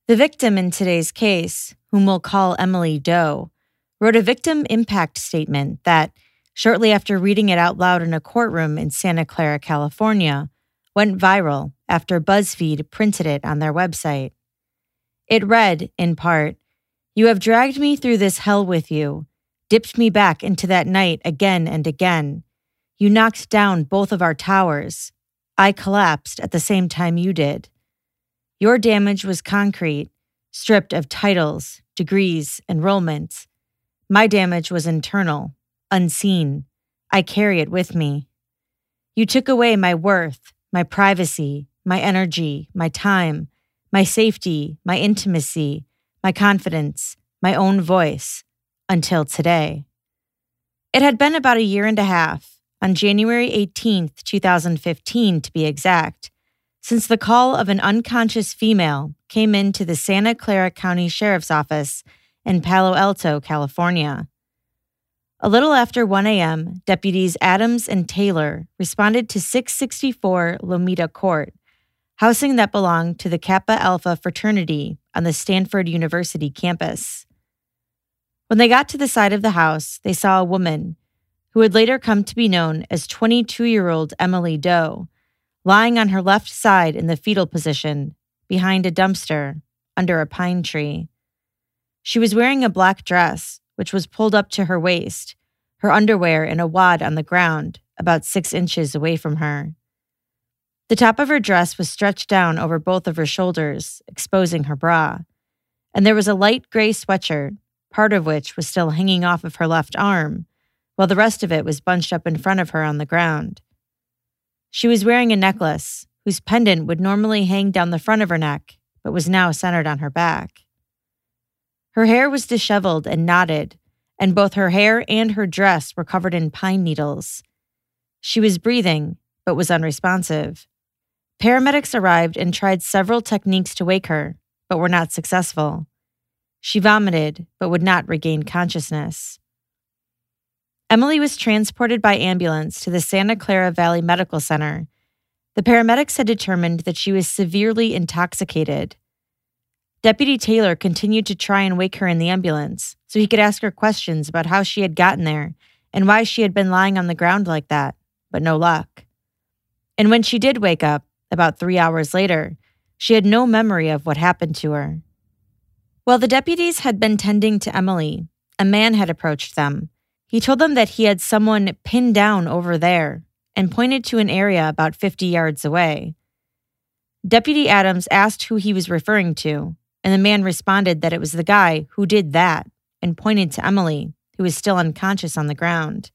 The victim in today's case, whom we'll call Emily Doe, wrote a victim impact statement that, shortly after reading it out loud in a courtroom in Santa Clara, California, went viral after BuzzFeed printed it on their website. It read, in part, "You have dragged me through this hell with you, dipped me back into that night again and again. You knocked down both of our towers. I collapsed at the same time you did. Your damage was concrete, stripped of titles, degrees, enrollments. My damage was internal, unseen. I carry it with me. You took away my worth, my privacy, my energy, my time, my safety, my intimacy, my confidence, my own voice, until today." It had been about a year and a half, on January 18th, 2015 to be exact, since the call of an unconscious female came into the Santa Clara County Sheriff's Office in Palo Alto, California. A little after 1 a.m., deputies Adams and Taylor responded to 664 Lomita Court, housing that belonged to the Kappa Alpha fraternity on the Stanford University campus. When they got to the side of the house, they saw a woman, who would later come to be known as 22-year-old Emily Doe, lying on her left side in the fetal position, behind a dumpster, under a pine tree. She was wearing a black dress, which was pulled up to her waist, her underwear in a wad on the ground, about 6 inches away from her. The top of her dress was stretched down over both of her shoulders, exposing her bra, and there was a light gray sweatshirt, part of which was still hanging off of her left arm, while the rest of it was bunched up in front of her on the ground. She was wearing a necklace, whose pendant would normally hang down the front of her neck, but was now centered on her back. Her hair was disheveled and knotted, and both her hair and her dress were covered in pine needles. She was breathing, but was unresponsive. Paramedics arrived and tried several techniques to wake her, but were not successful. She vomited, but would not regain consciousness. Emily was transported by ambulance to the Santa Clara Valley Medical Center. The paramedics had determined that she was severely intoxicated. Deputy Taylor continued to try and wake her in the ambulance so he could ask her questions about how she had gotten there and why she had been lying on the ground like that, but no luck. And when she did wake up, about 3 hours later, she had no memory of what happened to her. While the deputies had been tending to Emily, a man had approached them. He told them that he had someone pinned down over there and pointed to an area about 50 yards away. Deputy Adams asked who he was referring to, and the man responded that it was the guy who did that and pointed to Emily, who was still unconscious on the ground.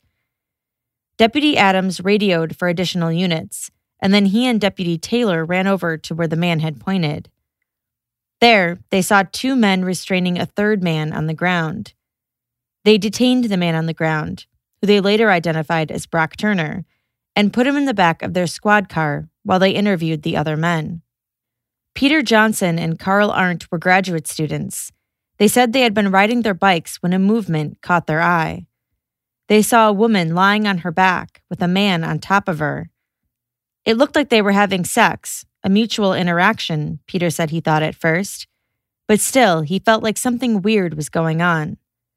Deputy Adams radioed for additional units, and then he and Deputy Taylor ran over to where the man had pointed. There, they saw 2 men restraining a third man on the ground. They detained the man on the ground, who they later identified as Brock Turner, and put him in the back of their squad car while they interviewed the other men. Peter Johnson and Carl Arndt were graduate students. They said they had been riding their bikes when a movement caught their eye. They saw a woman lying on her back with a man on top of her. It looked like they were having sex, a mutual interaction, Peter said he thought at first, but still he felt like something weird was going on.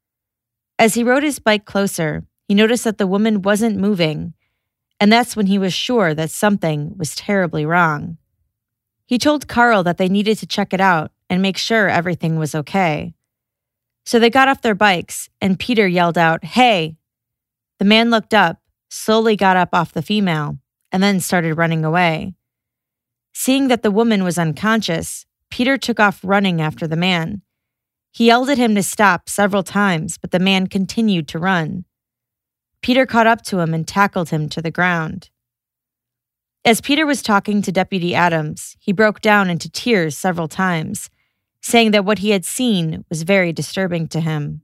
As he rode his bike closer, he noticed that the woman wasn't moving, and that's when he was sure that something was terribly wrong. He told Carl that they needed to check it out and make sure everything was okay. So they got off their bikes, and Peter yelled out, "Hey!" The man looked up, slowly got up off the female, and then started running away. Seeing that the woman was unconscious, Peter took off running after the man. He yelled at him to stop several times, but the man continued to run. Peter caught up to him and tackled him to the ground. As Peter was talking to Deputy Adams, he broke down into tears several times, saying that what he had seen was very disturbing to him.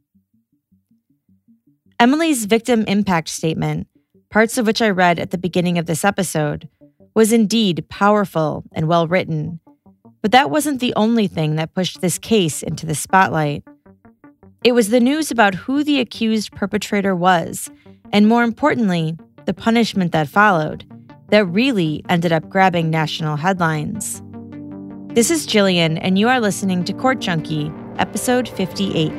Emily's victim impact statement, parts of which I read at the beginning of this episode, was indeed powerful and well-written, but that wasn't the only thing that pushed this case into the spotlight. It was the news about who the accused perpetrator was, and more importantly, the punishment that followed, that really ended up grabbing national headlines. This is Jillian, and you are listening to Court Junkie, episode 58.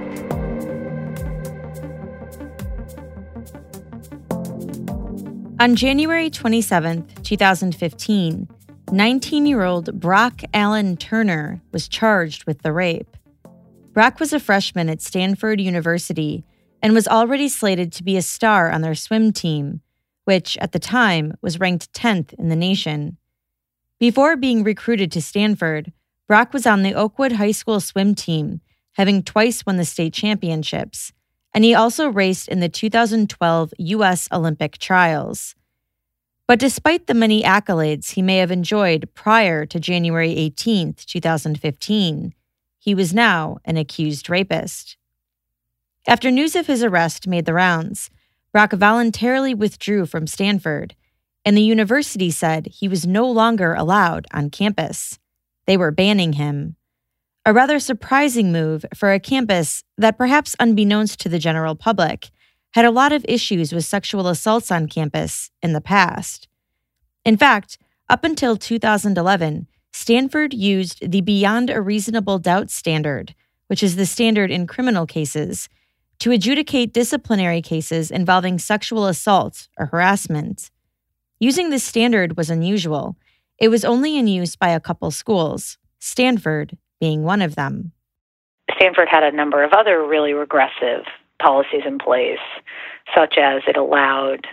On January 27, 2015, 19-year-old Brock Allen Turner was charged with the rape. Brock was a freshman at Stanford University and was already slated to be a star on their swim team, which, at the time, was ranked 10th in the nation. Before being recruited to Stanford, Brock was on the Oakwood High School swim team, having twice won the state championships, and he also raced in the 2012 U.S. Olympic trials. But despite the many accolades he may have enjoyed prior to January 18, 2015, he was now an accused rapist. After news of his arrest made the rounds, Brock voluntarily withdrew from Stanford, and the university said he was no longer allowed on campus. They were banning him. A rather surprising move for a campus that, perhaps unbeknownst to the general public, had a lot of issues with sexual assaults on campus in the past. In fact, up until 2011, Stanford used the beyond a reasonable doubt standard, which is the standard in criminal cases, to adjudicate disciplinary cases involving sexual assault or harassment. Using this standard was unusual. It was only in use by a couple schools, Stanford being one of them. Stanford had a number of other really regressive policies in place, such as it allowed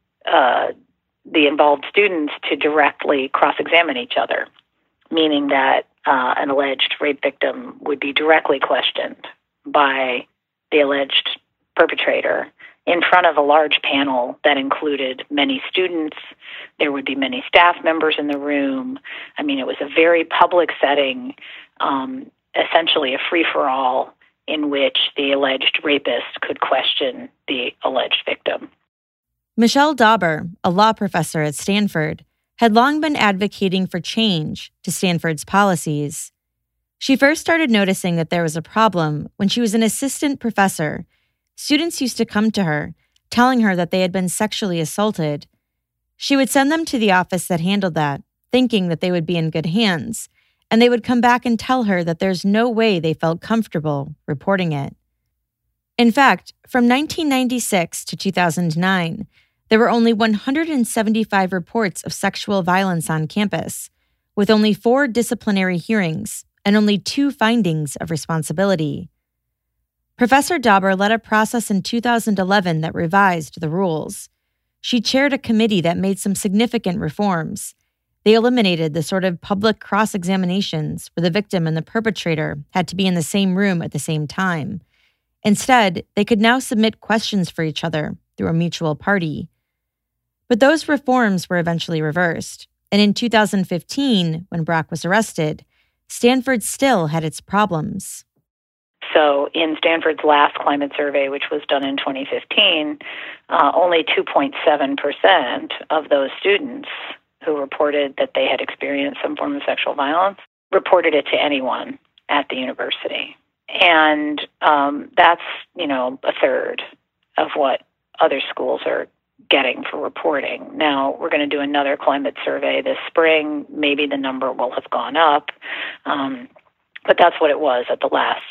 the involved students to directly cross-examine each other, meaning that an alleged rape victim would be directly questioned by the alleged perpetrator in front of a large panel that included many students. There would be many staff members in the room. I mean, it was a very public setting, essentially a free-for-all in which the alleged rapist could question the alleged victim. Michelle Dauber, a law professor at Stanford, had long been advocating for change to Stanford's policies. She first started noticing that there was a problem when she was an assistant professor. Students used to come to her, telling her that they had been sexually assaulted. She would send them to the office that handled that, thinking that they would be in good hands, and they would come back and tell her that there's no way they felt comfortable reporting it. In fact, from 1996 to 2009, there were only 175 reports of sexual violence on campus, with only 4 disciplinary hearings and only 2 findings of responsibility. Professor Dauber led a process in 2011 that revised the rules. She chaired a committee that made some significant reforms. They eliminated the sort of public cross-examinations where the victim and the perpetrator had to be in the same room at the same time. Instead, they could now submit questions for each other through a mutual party. But those reforms were eventually reversed, and in 2015, when Brock was arrested, Stanford still had its problems. So in Stanford's last climate survey, which was done in 2015, only 2.7% of those students who reported that they had experienced some form of sexual violence reported it to anyone at the university. And that's, a third of what other schools are getting for reporting. Now, we're going to do another climate survey this spring. Maybe the number will have gone up, but that's what it was at the last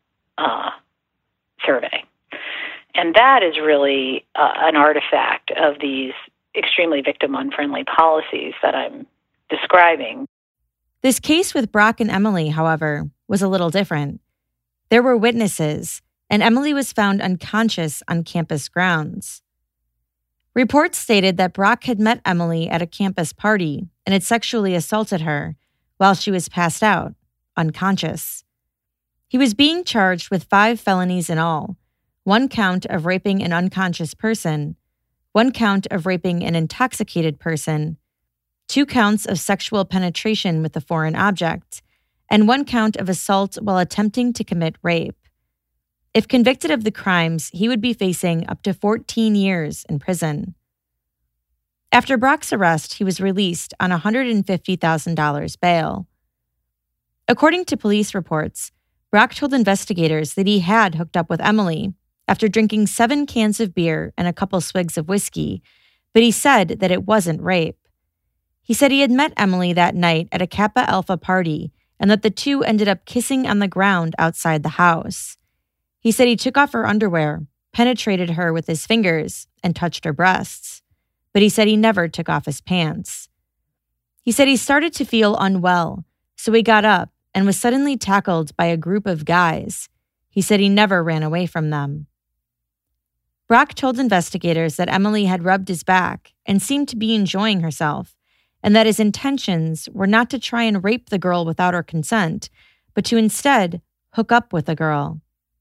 survey. And that is really an artifact of these extremely victim-unfriendly policies that I'm describing. This case with Brock and Emily, however, was a little different. There were witnesses, and Emily was found unconscious on campus grounds. Reports stated that Brock had met Emily at a campus party and had sexually assaulted her while she was passed out, unconscious. He was being charged with 5 felonies in all: 1 count of raping an unconscious person, 1 count of raping an intoxicated person, 2 counts of sexual penetration with a foreign object, and 1 count of assault while attempting to commit rape. If convicted of the crimes, he would be facing up to 14 years in prison. After Brock's arrest, he was released on $150,000 bail. According to police reports, Brock told investigators that he had hooked up with Emily after drinking 7 cans of beer and a couple swigs of whiskey, but he said that it wasn't rape. He said he had met Emily that night at a Kappa Alpha party and that the two ended up kissing on the ground outside the house. He said he took off her underwear, penetrated her with his fingers, and touched her breasts. But he said he never took off his pants. He said he started to feel unwell, so he got up and was suddenly tackled by a group of guys. He said he never ran away from them. Brock told investigators that Emily had rubbed his back and seemed to be enjoying herself, and that his intentions were not to try and rape the girl without her consent, but to instead hook up with the girl.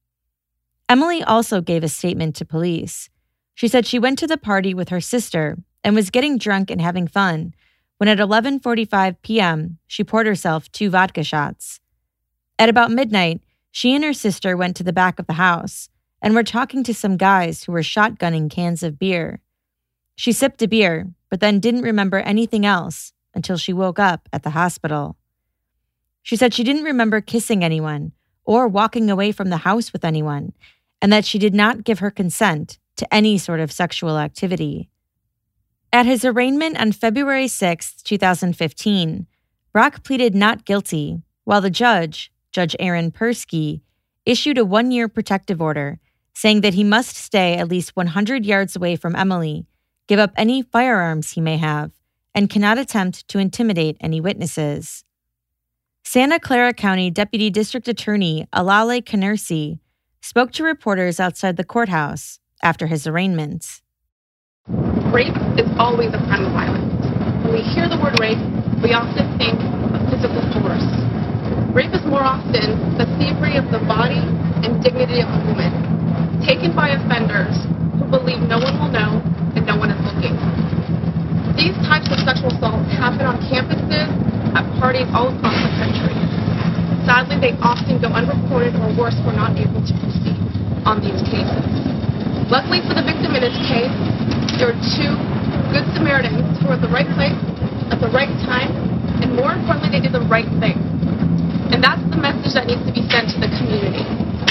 Emily also gave a statement to police. She said she went to the party with her sister and was getting drunk and having fun when at 11:45 p.m. she poured herself 2 vodka shots. At about midnight, she and her sister went to the back of the house and were talking to some guys who were shotgunning cans of beer. She sipped a beer, but then didn't remember anything else until she woke up at the hospital. She said she didn't remember kissing anyone or walking away from the house with anyone, and that she did not give her consent to any sort of sexual activity. At his arraignment on February 6, 2015, Brock pleaded not guilty, while the judge, Judge Aaron Persky, issued a 1-year protective order saying that he must stay at least 100 yards away from Emily, give up any firearms he may have, and cannot attempt to intimidate any witnesses. Santa Clara County Deputy District Attorney Alale Kanersi spoke to reporters outside the courthouse after his arraignment. Rape is always a crime of violence. When we hear the word rape, we often think of physical force. Rape is more often the thievery of the body and dignity of a woman, taken by offenders who believe no one will know and no one is looking. These types of sexual assaults happen on campuses, at parties all across the country. Sadly, they often go unreported, or worse, we're not able to proceed on these cases. Luckily for the victim in this case, there are 2 good Samaritans who were at the right place, at the right time, and more importantly, they did the right thing. And that's the message that needs to be sent to the community.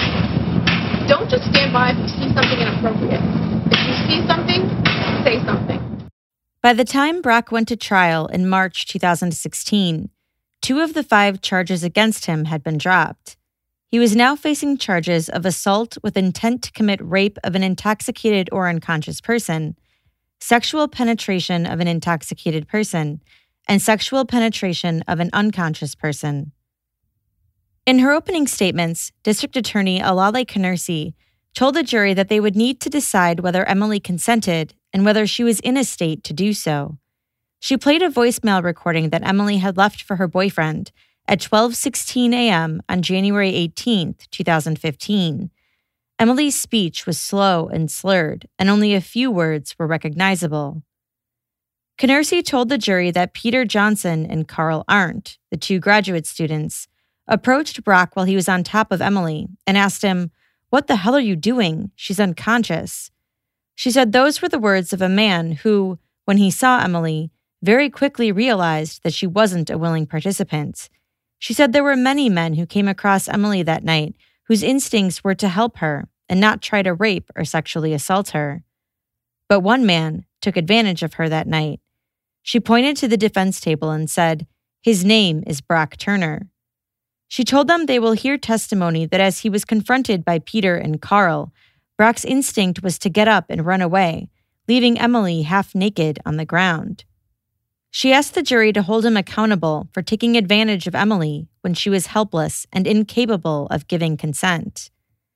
Don't just stand by if you see something inappropriate. If you see something, say something. By the time Brock went to trial in March 2016, 2 of the 5 charges against him had been dropped. He was now facing charges of assault with intent to commit rape of an intoxicated or unconscious person, sexual penetration of an intoxicated person, and sexual penetration of an unconscious person. In her opening statements, District Attorney Alale Kanersi told the jury that they would need to decide whether Emily consented and whether she was in a state to do so. She played a voicemail recording that Emily had left for her boyfriend at 12:16 a.m. on January 18, 2015. Emily's speech was slow and slurred, and only a few words were recognizable. Kanersi told the jury that Peter Johnson and Carl Arndt, the 2 graduate students, approached Brock while he was on top of Emily and asked him, "What the hell are you doing? She's unconscious." She said those were the words of a man who, when he saw Emily, very quickly realized that she wasn't a willing participant. She said there were many men who came across Emily that night whose instincts were to help her and not try to rape or sexually assault her. But one man took advantage of her that night. She pointed to the defense table and said, "His name is Brock Turner." She told them they will hear testimony that as he was confronted by Peter and Carl, Brock's instinct was to get up and run away, leaving Emily half naked on the ground. She asked the jury to hold him accountable for taking advantage of Emily when she was helpless and incapable of giving consent.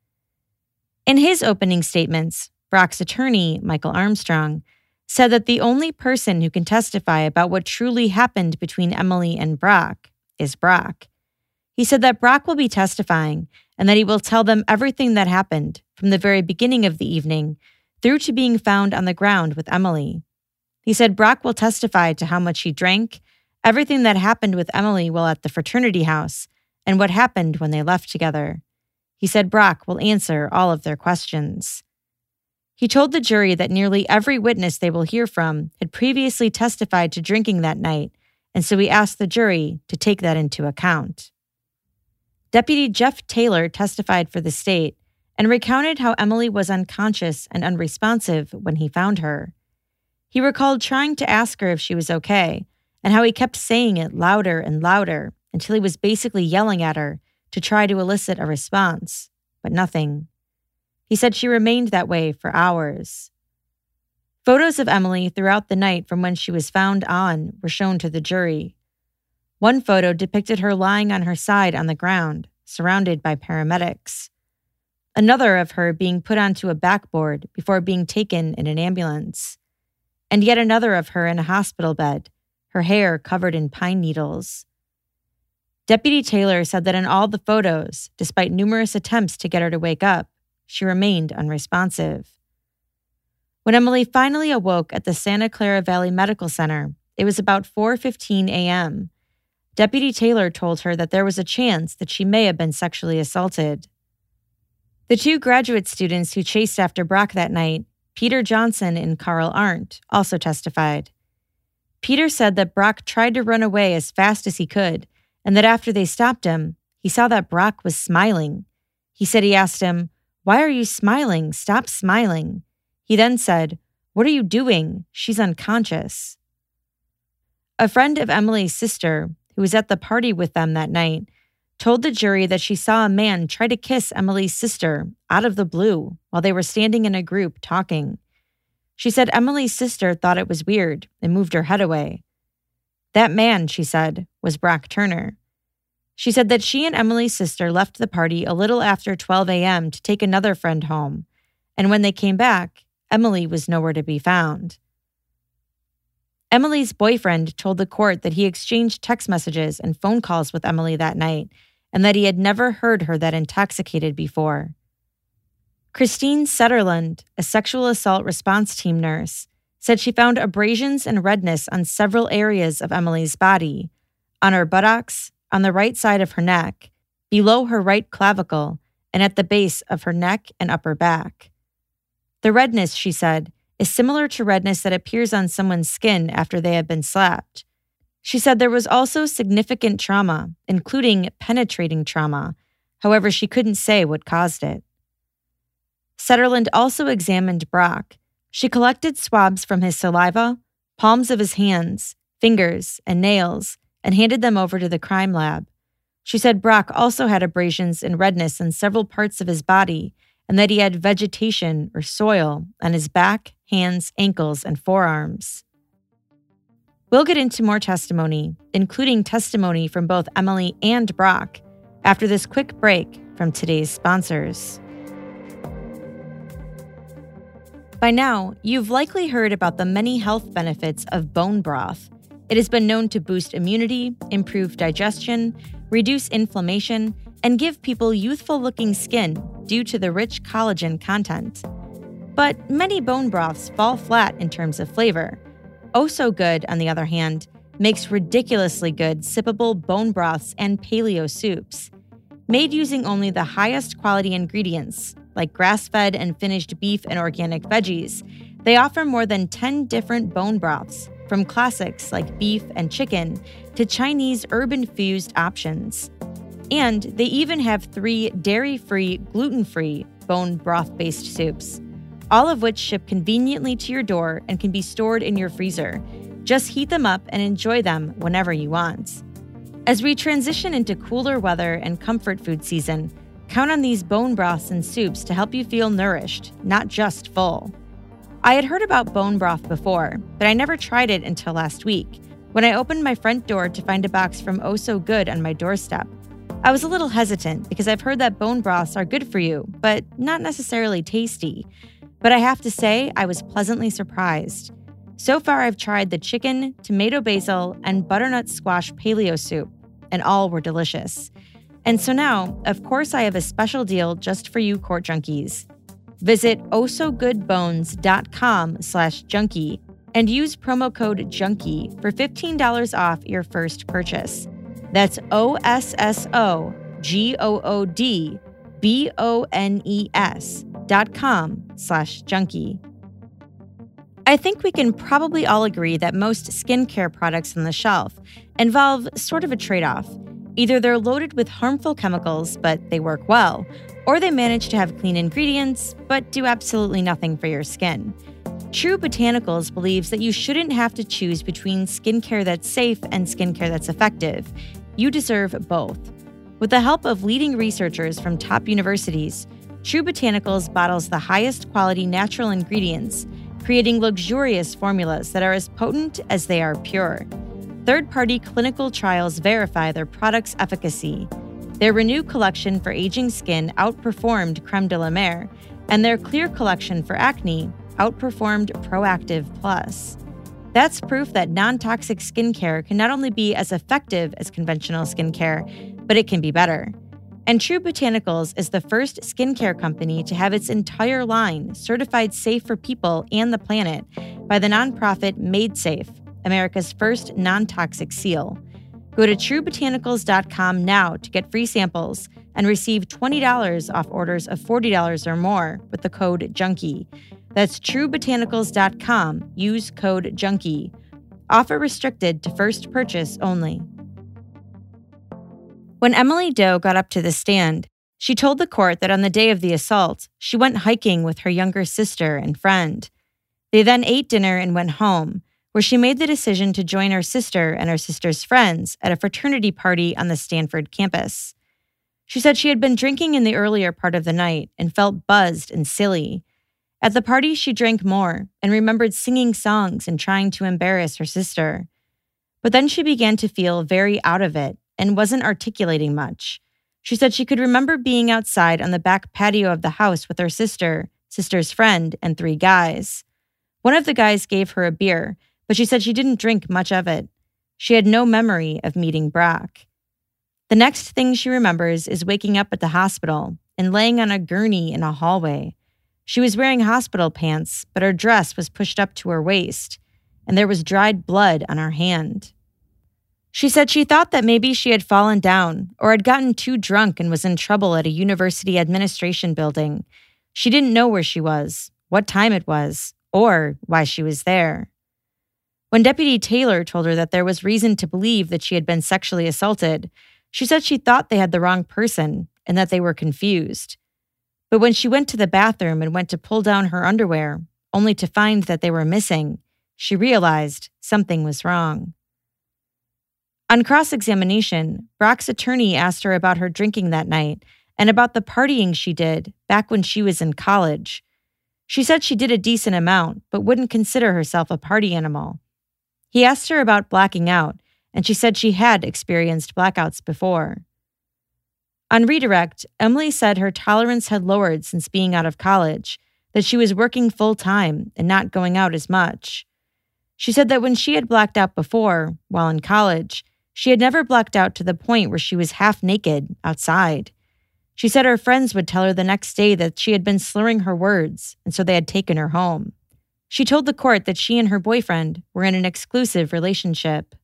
In his opening statements, Brock's attorney, Michael Armstrong, said that the only person who can testify about what truly happened between Emily and Brock is Brock. He said that Brock will be testifying and that he will tell them everything that happened from the very beginning of the evening through to being found on the ground with Emily. He said Brock will testify to how much he drank, everything that happened with Emily while at the fraternity house, and what happened when they left together. He said Brock will answer all of their questions. He told the jury that nearly every witness they will hear from had previously testified to drinking that night, and so he asked the jury to take that into account. Deputy Jeff Taylor testified for the state and recounted how Emily was unconscious and unresponsive when he found her. He recalled trying to ask her if she was okay, and how he kept saying it louder and louder until he was basically yelling at her to try to elicit a response, but nothing. He said she remained that way for hours. Photos of Emily throughout the night from when she was found on were shown to the jury. One photo depicted her lying on her side on the ground, surrounded by paramedics. Another of her being put onto a backboard before being taken in an ambulance. And yet another of her in a hospital bed, her hair covered in pine needles. Deputy Taylor said that in all the photos, despite numerous attempts to get her to wake up, she remained unresponsive. When Emily finally awoke at the Santa Clara Valley Medical Center, it was about 4:15 a.m. Deputy Taylor told her that there was a chance that she may have been sexually assaulted. The two graduate students who chased after Brock that night, Peter Johnson and Carl Arndt, also testified. Peter said that Brock tried to run away as fast as he could, and that after they stopped him, he saw that Brock was smiling. He said he asked him, "Why are you smiling? Stop smiling." He then said, "What are you doing? She's unconscious." A friend of Emily's sister, who was at the party with them that night, told the jury that she saw a man try to kiss Emily's sister out of the blue while they were standing in a group talking. She said Emily's sister thought it was weird and moved her head away. That man, she said, was Brock Turner. She said that she and Emily's sister left the party a little after 12 a.m. to take another friend home, and when they came back, Emily was nowhere to be found. Emily's boyfriend told the court that he exchanged text messages and phone calls with Emily that night, and that he had never heard her that intoxicated before. Christine Setterlund, a sexual assault response team nurse, said she found abrasions and redness on several areas of Emily's body, on her buttocks, on the right side of her neck, below her right clavicle, and at the base of her neck and upper back. The redness, she said, is similar to redness that appears on someone's skin after they have been slapped. She said there was also significant trauma, including penetrating trauma. However, she couldn't say what caused it. Setterlund also examined Brock. She collected swabs from his saliva, palms of his hands, fingers, and nails, and handed them over to the crime lab. She said Brock also had abrasions and redness in several parts of his body, and that he had vegetation or soil on his back, hands, ankles, and forearms. We'll get into more testimony, including testimony from both Emily and Brock, after this quick break from today's sponsors. By now, you've likely heard about the many health benefits of bone broth. It has been known to boost immunity, improve digestion, reduce inflammation, and give people youthful-looking skin due to the rich collagen content. But many bone broths fall flat in terms of flavor. Oh So Good, on the other hand, makes ridiculously good sippable bone broths and paleo soups. Made using only the highest quality ingredients, like grass-fed and finished beef and organic veggies, they offer more than 10 different bone broths, from classics like beef and chicken to Chinese herb-infused options. And they even have 3 dairy-free, gluten-free bone broth-based soups, all of which ship conveniently to your door and can be stored in your freezer. Just heat them up and enjoy them whenever you want. As we transition into cooler weather and comfort food season, count on these bone broths and soups to help you feel nourished, not just full. I had heard about bone broth before, but I never tried it until last week, when I opened my front door to find a box from Oh So Good on my doorstep. I was a little hesitant because I've heard that bone broths are good for you, but not necessarily tasty. But I have to say, I was pleasantly surprised. So far, I've tried the chicken, tomato basil, and butternut squash paleo soup, and all were delicious. And so now, of course, I have a special deal just for you court junkies. Visit ohsogoodbones.com/junkie and use promo code JUNKIE for $15 off your first purchase. That's OSSOGOODBONES.com/junkie. I think we can probably all agree that most skincare products on the shelf involve sort of a trade-off. Either they're loaded with harmful chemicals, but they work well, or they manage to have clean ingredients, but do absolutely nothing for your skin. True Botanicals believes that you shouldn't have to choose between skincare that's safe and skincare that's effective. You deserve both. With the help of leading researchers from top universities, True Botanicals bottles the highest quality natural ingredients, creating luxurious formulas that are as potent as they are pure. Third-party clinical trials verify their product's efficacy. Their Renew collection for aging skin outperformed Creme de la Mer, and their Clear collection for acne outperformed Proactive Plus. That's proof that non-toxic skincare can not only be as effective as conventional skincare, but it can be better. And True Botanicals is the first skincare company to have its entire line certified safe for people and the planet by the nonprofit Made Safe, America's first non-toxic seal. Go to truebotanicals.com now to get free samples and receive $20 off orders of $40 or more with the code JUNKIE. That's truebotanicals.com. Use code JUNKIE. Offer restricted to first purchase only. When Emily Doe got up to the stand, she told the court that on the day of the assault, she went hiking with her younger sister and friend. They then ate dinner and went home, where she made the decision to join her sister and her sister's friends at a fraternity party on the Stanford campus. She said she had been drinking in the earlier part of the night and felt buzzed and silly. At the party, she drank more and remembered singing songs and trying to embarrass her sister. But then she began to feel very out of it and wasn't articulating much. She said she could remember being outside on the back patio of the house with her sister, sister's friend, and 3 guys. One of the guys gave her a beer, but she said she didn't drink much of it. She had no memory of meeting Brock. The next thing she remembers is waking up at the hospital and laying on a gurney in a hallway. She was wearing hospital pants, but her dress was pushed up to her waist, and there was dried blood on her hand. She said she thought that maybe she had fallen down or had gotten too drunk and was in trouble at a university administration building. She didn't know where she was, what time it was, or why she was there. When Deputy Taylor told her that there was reason to believe that she had been sexually assaulted, she said she thought they had the wrong person and that they were confused. But when she went to the bathroom and went to pull down her underwear, only to find that they were missing, she realized something was wrong. On cross-examination, Brock's attorney asked her about her drinking that night and about the partying she did back when she was in college. She said she did a decent amount, but wouldn't consider herself a party animal. He asked her about blacking out, and she said she had experienced blackouts before. On redirect, Emily said her tolerance had lowered since being out of college, that she was working full-time and not going out as much. She said that when she had blacked out before, while in college, she had never blacked out to the point where she was half naked outside. She said her friends would tell her the next day that she had been slurring her words, and so they had taken her home. She told the court that she and her boyfriend were in an exclusive relationship.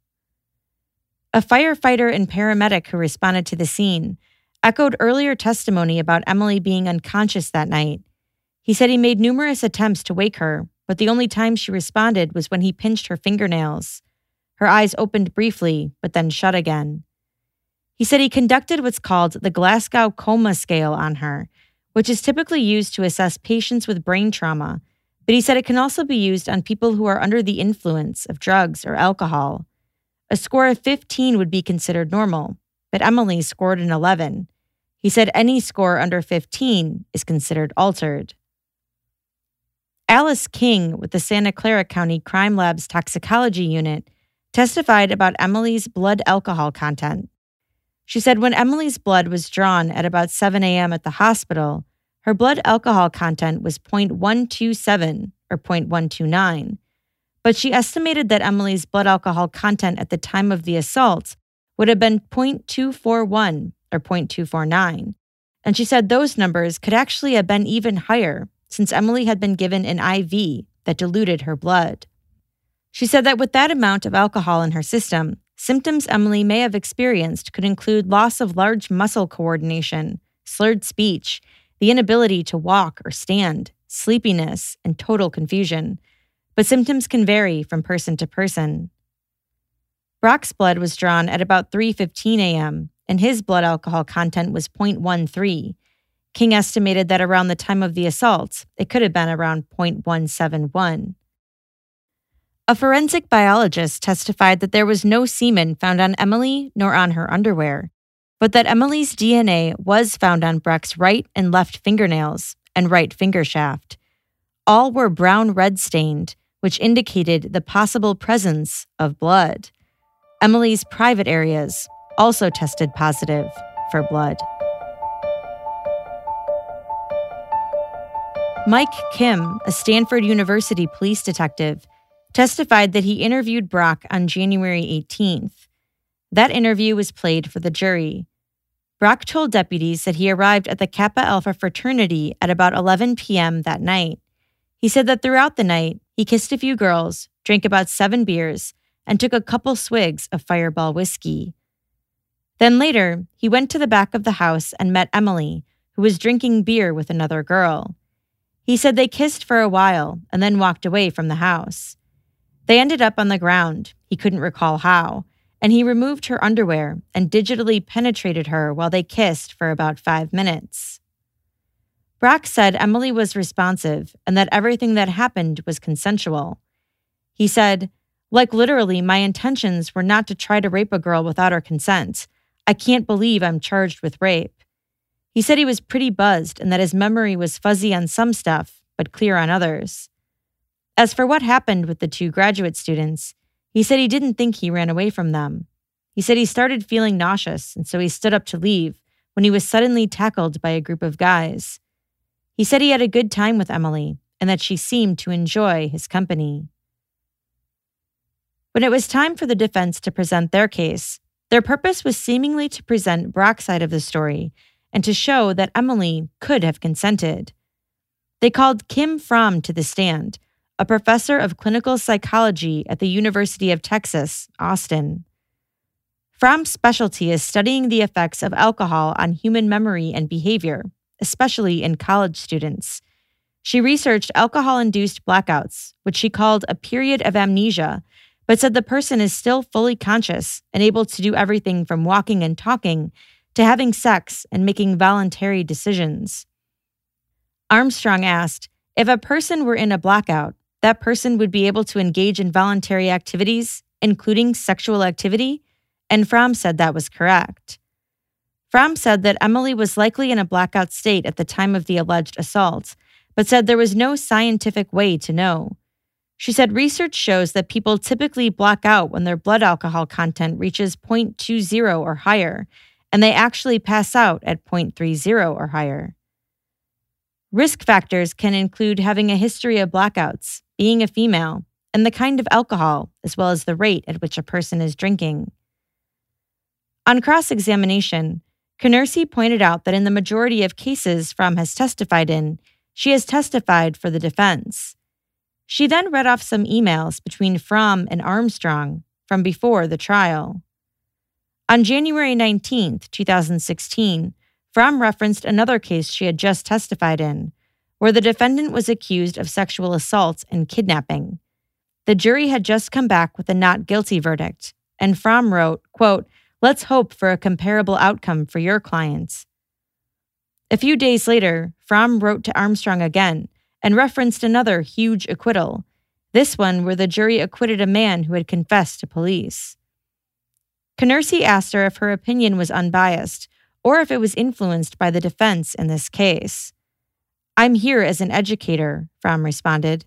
A firefighter and paramedic who responded to the scene echoed earlier testimony about Emily being unconscious that night. He said he made numerous attempts to wake her, but the only time she responded was when he pinched her fingernails. Her eyes opened briefly, but then shut again. He said he conducted what's called the Glasgow Coma Scale on her, which is typically used to assess patients with brain trauma, but he said it can also be used on people who are under the influence of drugs or alcohol. A score of 15 would be considered normal, but Emily scored an 11. He said any score under 15 is considered altered. Alice King with the Santa Clara County Crime Lab's toxicology unit testified about Emily's blood alcohol content. She said when Emily's blood was drawn at about 7 a.m. at the hospital, her blood alcohol content was 0.127 or 0.129, but she estimated that Emily's blood alcohol content at the time of the assault would have been 0.241 or 0.249, and she said those numbers could actually have been even higher since Emily had been given an IV that diluted her blood. She said that with that amount of alcohol in her system, symptoms Emily may have experienced could include loss of large muscle coordination, slurred speech, the inability to walk or stand, sleepiness, and total confusion. But symptoms can vary from person to person. Brock's blood was drawn at about 3:15 a.m., and his blood alcohol content was 0.13. King estimated that around the time of the assault, it could have been around 0.171. A forensic biologist testified that there was no semen found on Emily nor on her underwear, but that Emily's DNA was found on Breck's right and left fingernails and right finger shaft. All were brown-red stained, which indicated the possible presence of blood. Emily's private areas also tested positive for blood. Mike Kim, a Stanford University police detective, testified that he interviewed Brock on January 18th. That interview was played for the jury. Brock told deputies that he arrived at the Kappa Alpha fraternity at about 11 p.m. that night. He said that throughout the night, he kissed a few girls, drank about 7 beers, and took a couple swigs of Fireball whiskey. Then later, he went to the back of the house and met Emily, who was drinking beer with another girl. He said they kissed for a while and then walked away from the house. They ended up on the ground, he couldn't recall how, and he removed her underwear and digitally penetrated her while they kissed for about 5 minutes. Brock said Emily was responsive and that everything that happened was consensual. He said, "Like literally, my intentions were not to try to rape a girl without her consent. I can't believe I'm charged with rape." He said he was pretty buzzed and that his memory was fuzzy on some stuff, but clear on others. As for what happened with the 2 graduate students, he said he didn't think he ran away from them. He said he started feeling nauseous, and so he stood up to leave when he was suddenly tackled by a group of guys. He said he had a good time with Emily and that she seemed to enjoy his company. When it was time for the defense to present their case, their purpose was seemingly to present Brock's side of the story and to show that Emily could have consented. They called Kim Fromm to the stand, a professor of clinical psychology at the University of Texas, Austin. Fromm's specialty is studying the effects of alcohol on human memory and behavior, especially in college students. She researched alcohol-induced blackouts, which she called a period of amnesia, but said the person is still fully conscious and able to do everything from walking and talking to having sex and making voluntary decisions. Armstrong asked, if a person were in a blackout, that person would be able to engage in voluntary activities, including sexual activity? And Fromm said that was correct. Fromm said that Emily was likely in a blackout state at the time of the alleged assault, but said there was no scientific way to know. She said research shows that people typically black out when their blood alcohol content reaches 0.20 or higher, and they actually pass out at 0.30 or higher. Risk factors can include having a history of blackouts, being a female, and the kind of alcohol, as well as the rate at which a person is drinking. On cross-examination, Konursi pointed out that in the majority of cases Fromm has testified in, she has testified for the defense. She then read off some emails between Fromm and Armstrong from before the trial. On January 19, 2016, Fromm referenced another case she had just testified in, where the defendant was accused of sexual assault and kidnapping. The jury had just come back with a not guilty verdict, and Fromm wrote, quote, "Let's hope for a comparable outcome for your clients." A few days later, Fromm wrote to Armstrong again and referenced another huge acquittal, this one where the jury acquitted a man who had confessed to police. Konursi asked her if her opinion was unbiased or if it was influenced by the defense in this case. "I'm here as an educator," Fromm responded.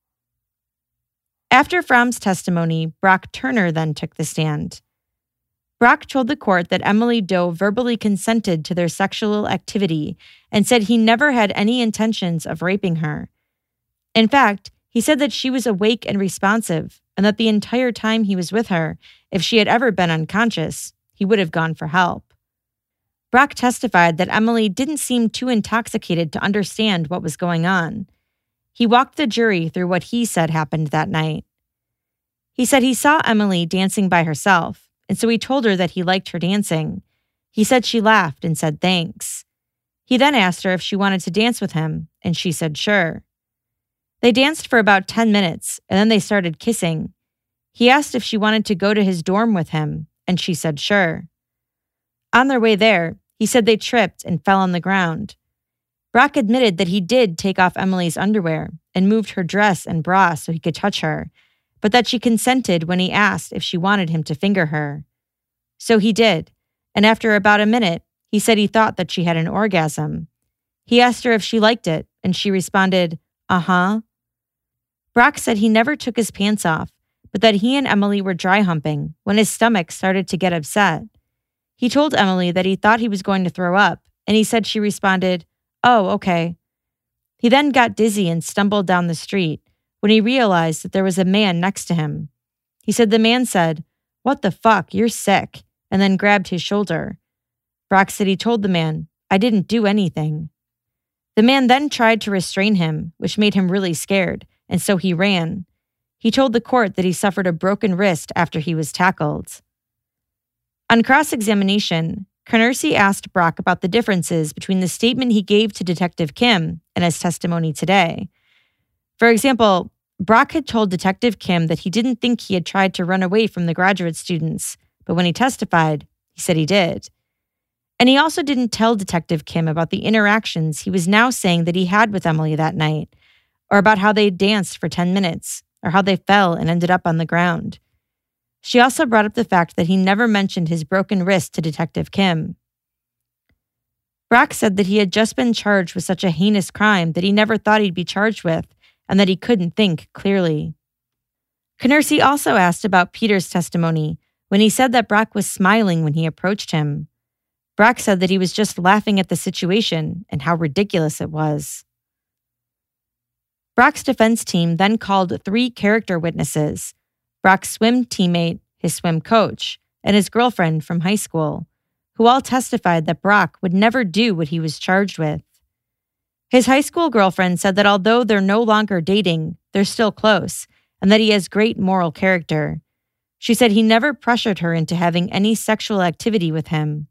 After Fromm's testimony, Brock Turner then took the stand. Brock told the court that Emily Doe verbally consented to their sexual activity and said he never had any intentions of raping her. In fact, he said that she was awake and responsive, and that the entire time he was with her, if she had ever been unconscious, he would have gone for help. Brock testified that Emily didn't seem too intoxicated to understand what was going on. He walked the jury through what he said happened that night. He said he saw Emily dancing by herself, and so he told her that he liked her dancing. He said she laughed and said thanks. He then asked her if she wanted to dance with him, and she said sure. They danced for about 10 minutes, and then they started kissing. He asked if she wanted to go to his dorm with him, and she said sure. On their way there, he said they tripped and fell on the ground. Brock admitted that he did take off Emily's underwear and moved her dress and bra so he could touch her, but that she consented when he asked if she wanted him to finger her. So he did, and after about a minute, he said he thought that she had an orgasm. He asked her if she liked it, and she responded, "Uh-huh." Brock said he never took his pants off, but that he and Emily were dry humping when his stomach started to get upset. He told Emily that he thought he was going to throw up, and he said she responded, "Oh, okay." He then got dizzy and stumbled down the street when he realized that there was a man next to him. He said the man said, "What the fuck, you're sick," and then grabbed his shoulder. Brock said he told the man, "I didn't do anything." The man then tried to restrain him, which made him really scared, and so he ran. He told the court that he suffered a broken wrist after he was tackled. On cross-examination, Konursi asked Brock about the differences between the statement he gave to Detective Kim and his testimony today. For example, Brock had told Detective Kim that he didn't think he had tried to run away from the graduate students, but when he testified, he said he did. And he also didn't tell Detective Kim about the interactions he was now saying that he had with Emily that night, or about how they danced for 10 minutes, or how they fell and ended up on the ground. She also brought up the fact that he never mentioned his broken wrist to Detective Kim. Brock said that he had just been charged with such a heinous crime that he never thought he'd be charged with, and that he couldn't think clearly. Konursi also asked about Peter's testimony when he said that Brock was smiling when he approached him. Brock said that he was just laughing at the situation and how ridiculous it was. Brock's defense team then called 3 character witnesses: Brock's swim teammate, his swim coach, and his girlfriend from high school, who all testified that Brock would never do what he was charged with. His high school girlfriend said that although they're no longer dating, they're still close, and that he has great moral character. She said he never pressured her into having any sexual activity with him.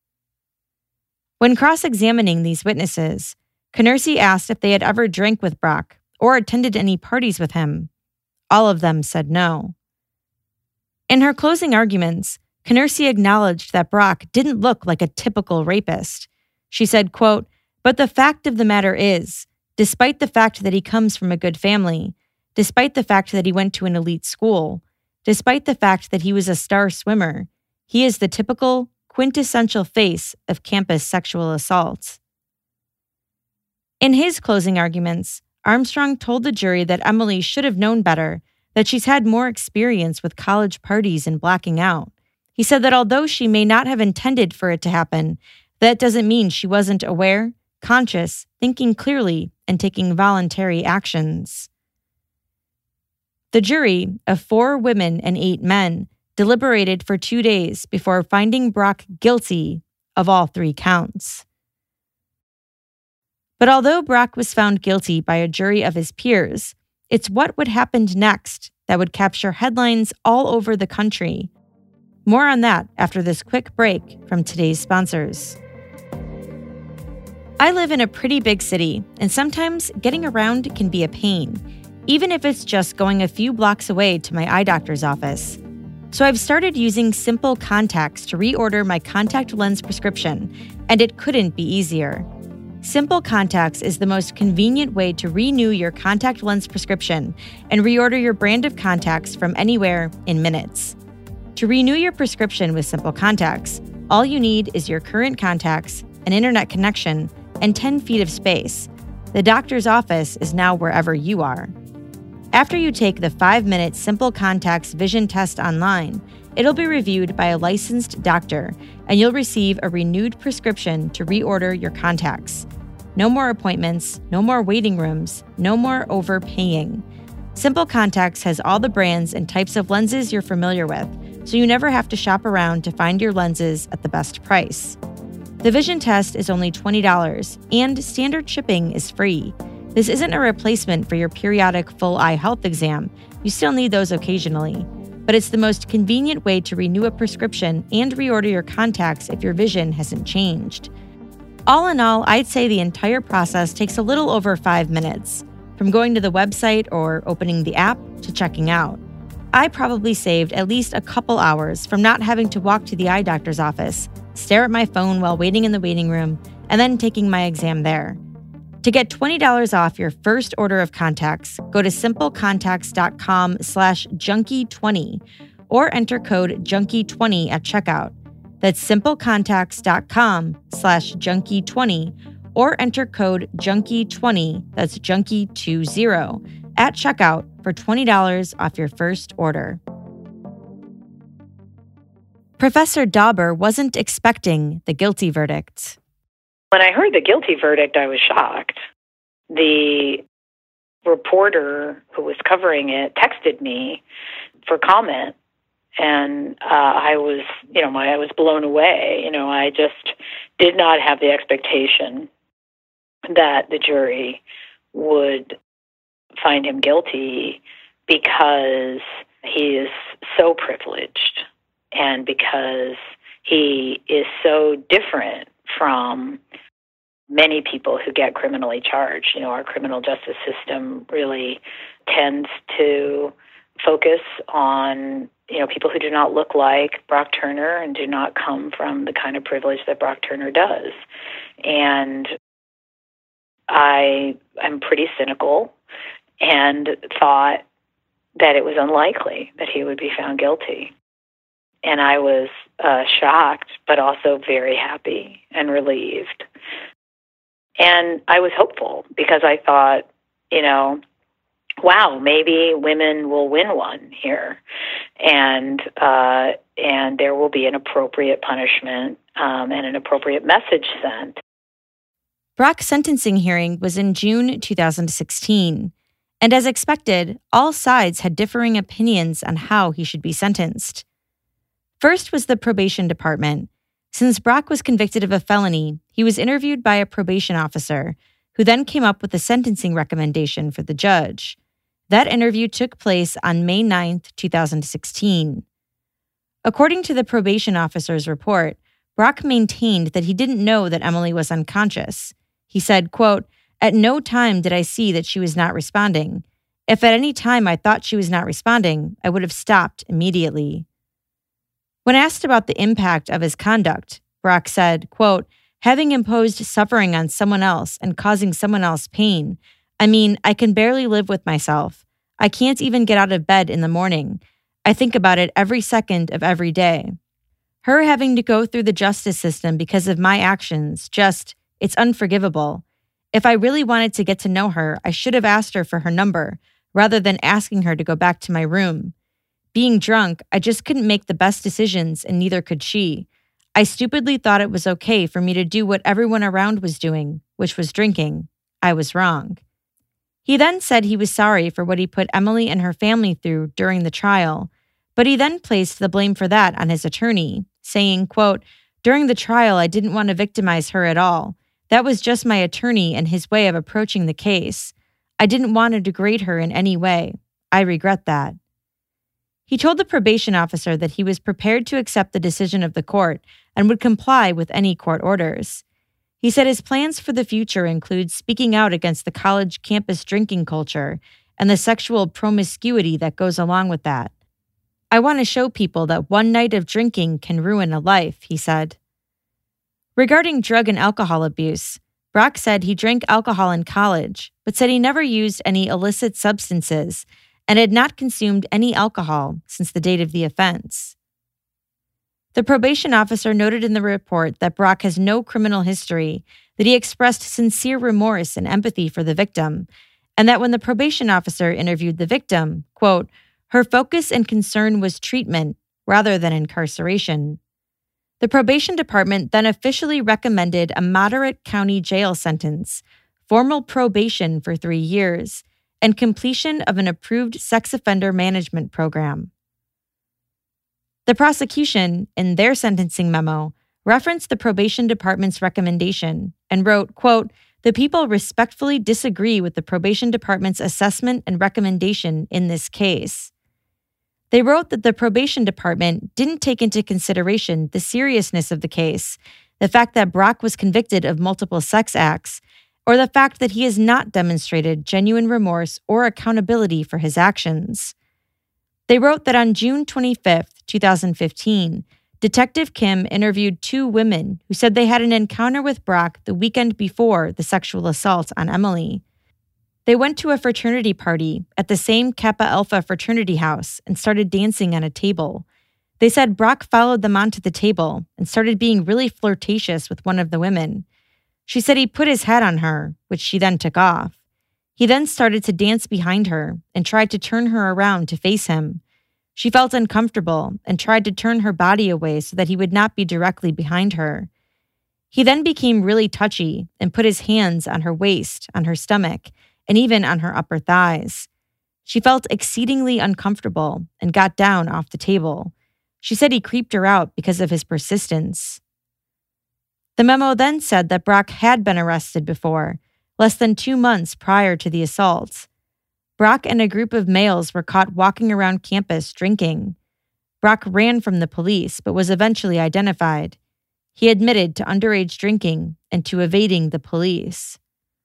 When cross-examining these witnesses, Konursi asked if they had ever drank with Brock or attended any parties with him. All of them said no. In her closing arguments, Konursi acknowledged that Brock didn't look like a typical rapist. She said, quote, "But the fact of the matter is, despite the fact that he comes from a good family, despite the fact that he went to an elite school, despite the fact that he was a star swimmer, he is the typical, quintessential face of campus sexual assault." In his closing arguments, Armstrong told the jury that Emily should have known better, that she's had more experience with college parties and blacking out. He said that although she may not have intended for it to happen, that doesn't mean she wasn't aware, conscious, thinking clearly, and taking voluntary actions. The jury, of 4 women and 8 men, deliberated for 2 days before finding Brock guilty of all 3 counts. But although Brock was found guilty by a jury of his peers, it's what would happen next that would capture headlines all over the country. More on that after this quick break from today's sponsors. I live in a pretty big city, and sometimes getting around can be a pain, even if it's just going a few blocks away to my eye doctor's office. So I've started using Simple Contacts to reorder my contact lens prescription, and it couldn't be easier. Simple Contacts is the most convenient way to renew your contact lens prescription and reorder your brand of contacts from anywhere in minutes. To renew your prescription with Simple Contacts, all you need is your current contacts, an internet connection, and 10 feet of space. The doctor's office is now wherever you are. After you take the 5-minute Simple Contacts vision test online, it'll be reviewed by a licensed doctor, and you'll receive a renewed prescription to reorder your contacts. No more appointments, no more waiting rooms, no more overpaying. Simple Contacts has all the brands and types of lenses you're familiar with, so you never have to shop around to find your lenses at the best price. The vision test is only $20, and standard shipping is free. This isn't a replacement for your periodic full eye health exam. You still need those occasionally. But it's the most convenient way to renew a prescription and reorder your contacts if your vision hasn't changed. All in all, I'd say the entire process takes a little over 5 minutes, from going to the website or opening the app to checking out. I probably saved at least a couple hours from not having to walk to the eye doctor's office, stare at my phone while waiting in the waiting room, and then taking my exam there. To get $20 off your first order of contacts, go to simplecontacts.com/junkie20 or enter code junkie20 at checkout. That's simplecontacts.com/junkie20 or enter code junkie20, that's junkie20, at checkout for $20 off your first order. Professor Dauber wasn't expecting the guilty verdict. When I heard the guilty verdict, I was shocked. The reporter who was covering it texted me for comment, and I was blown away. I just did not have the expectation that the jury would find him guilty because he is so privileged and because he is so different from many people who get criminally charged. Our criminal justice system really tends to focus on, people who do not look like Brock Turner and do not come from the kind of privilege that Brock Turner does. And I am pretty cynical and thought that it was unlikely that he would be found guilty. And I was shocked, but also very happy and relieved. And I was hopeful because I thought, wow, maybe women will win one here, and there will be an appropriate punishment and an appropriate message sent. Brock's sentencing hearing was in June 2016, and as expected, all sides had differing opinions on how he should be sentenced. First was the probation department. Since Brock was convicted of a felony, he was interviewed by a probation officer, who then came up with a sentencing recommendation for the judge. That interview took place on May 9, 2016. According to the probation officer's report, Brock maintained that he didn't know that Emily was unconscious. He said, quote, "At no time did I see that she was not responding. If at any time I thought she was not responding, I would have stopped immediately." When asked about the impact of his conduct, Brock said, quote, "Having imposed suffering on someone else and causing someone else pain, I can barely live with myself. I can't even get out of bed in the morning. I think about it every second of every day. Her having to go through the justice system because of my actions, it's unforgivable. If I really wanted to get to know her, I should have asked her for her number, rather than asking her to go back to my room. Being drunk, I just couldn't make the best decisions, and neither could she. I stupidly thought it was okay for me to do what everyone around was doing, which was drinking. I was wrong." He then said he was sorry for what he put Emily and her family through during the trial, but he then placed the blame for that on his attorney, saying, quote, "During the trial, I didn't want to victimize her at all. That was just my attorney and his way of approaching the case. I didn't want to degrade her in any way. I regret that." He told the probation officer that he was prepared to accept the decision of the court and would comply with any court orders. He said his plans for the future include speaking out against the college campus drinking culture and the sexual promiscuity that goes along with that. "I want to show people that one night of drinking can ruin a life," he said. Regarding drug and alcohol abuse, Brock said he drank alcohol in college, but said he never used any illicit substances and had not consumed any alcohol since the date of the offense. The probation officer noted in the report that Brock has no criminal history, that he expressed sincere remorse and empathy for the victim, and that when the probation officer interviewed the victim, quote, "Her focus and concern was treatment rather than incarceration." The probation department then officially recommended a moderate county jail sentence, formal probation for 3 years, and completion of an approved sex offender management program. The prosecution, in their sentencing memo, referenced the probation department's recommendation and wrote, quote, "The people respectfully disagree with the probation department's assessment and recommendation in this case." They wrote that the probation department didn't take into consideration the seriousness of the case, the fact that Brock was convicted of multiple sex acts, or the fact that he has not demonstrated genuine remorse or accountability for his actions. They wrote that on June 25, 2015, Detective Kim interviewed 2 women who said they had an encounter with Brock the weekend before the sexual assault on Emily. They went to a fraternity party at the same Kappa Alpha fraternity house and started dancing on a table. They said Brock followed them onto the table and started being really flirtatious with one of the women. She said he put his hat on her, which she then took off. He then started to dance behind her and tried to turn her around to face him. She felt uncomfortable and tried to turn her body away so that he would not be directly behind her. He then became really touchy and put his hands on her waist, on her stomach, and even on her upper thighs. She felt exceedingly uncomfortable and got down off the table. She said he creeped her out because of his persistence. The memo then said that Brock had been arrested before, less than 2 months prior to the assault. Brock and a group of males were caught walking around campus drinking. Brock ran from the police but was eventually identified. He admitted to underage drinking and to evading the police.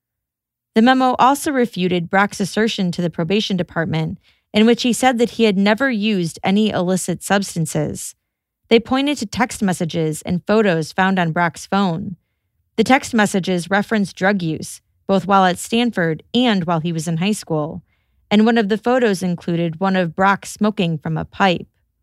The memo also refuted Brock's assertion to the probation department, in which he said that he had never used any illicit substances. They pointed to text messages and photos found on Brock's phone. The text messages referenced drug use, both while at Stanford and while he was in high school, and one of the photos included one of Brock smoking from a pipe.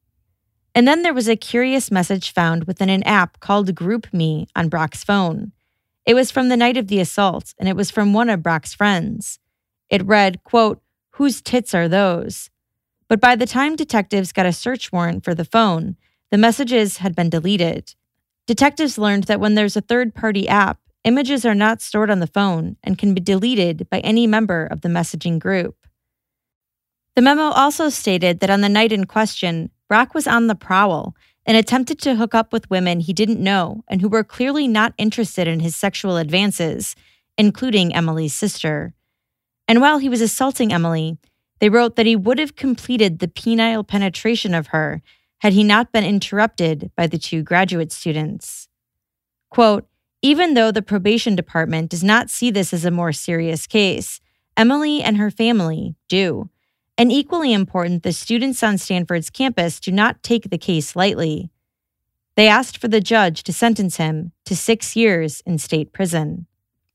And then there was a curious message found within an app called GroupMe on Brock's phone. It was from the night of the assault, and it was from one of Brock's friends. It read, quote, "Whose tits are those?" But by the time detectives got a search warrant for the phone, the messages had been deleted. Detectives learned that when there's a third-party app, images are not stored on the phone and can be deleted by any member of the messaging group. The memo also stated that on the night in question, Brock was on the prowl and attempted to hook up with women he didn't know and who were clearly not interested in his sexual advances, including Emily's sister. And while he was assaulting Emily, they wrote that he would have completed the penile penetration of her had he not been interrupted by the 2 graduate students. Quote, "Even though the probation department does not see this as a more serious case, Emily and her family do. And equally important, the students on Stanford's campus do not take the case lightly. They asked for the judge to sentence him to 6 years in state prison."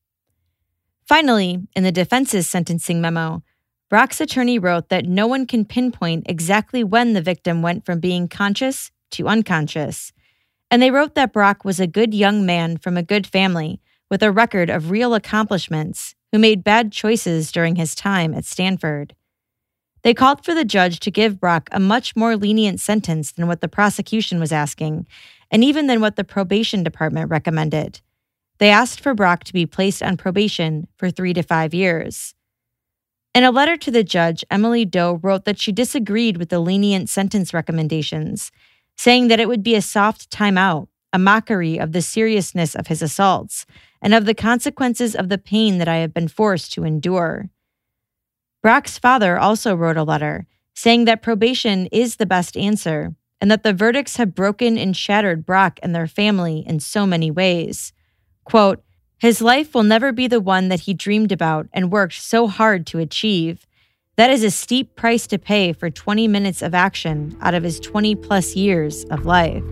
Finally, in the defense's sentencing memo, Brock's attorney wrote that no one can pinpoint exactly when the victim went from being conscious to unconscious. And they wrote that Brock was a good young man from a good family with a record of real accomplishments who made bad choices during his time at Stanford. They called for the judge to give Brock a much more lenient sentence than what the prosecution was asking, and even than what the probation department recommended. They asked for Brock to be placed on probation for 3 to 5 years. In a letter to the judge, Emily Doe wrote that she disagreed with the lenient sentence recommendations, saying that it would be a soft timeout, a mockery of the seriousness of his assaults, and of the consequences of the pain that I have been forced to endure. Brock's father also wrote a letter, saying that probation is the best answer, and that the verdicts have broken and shattered Brock and their family in so many ways. Quote, "His life will never be the one that he dreamed about and worked so hard to achieve. That is a steep price to pay for 20 minutes of action out of his 20-plus years of life."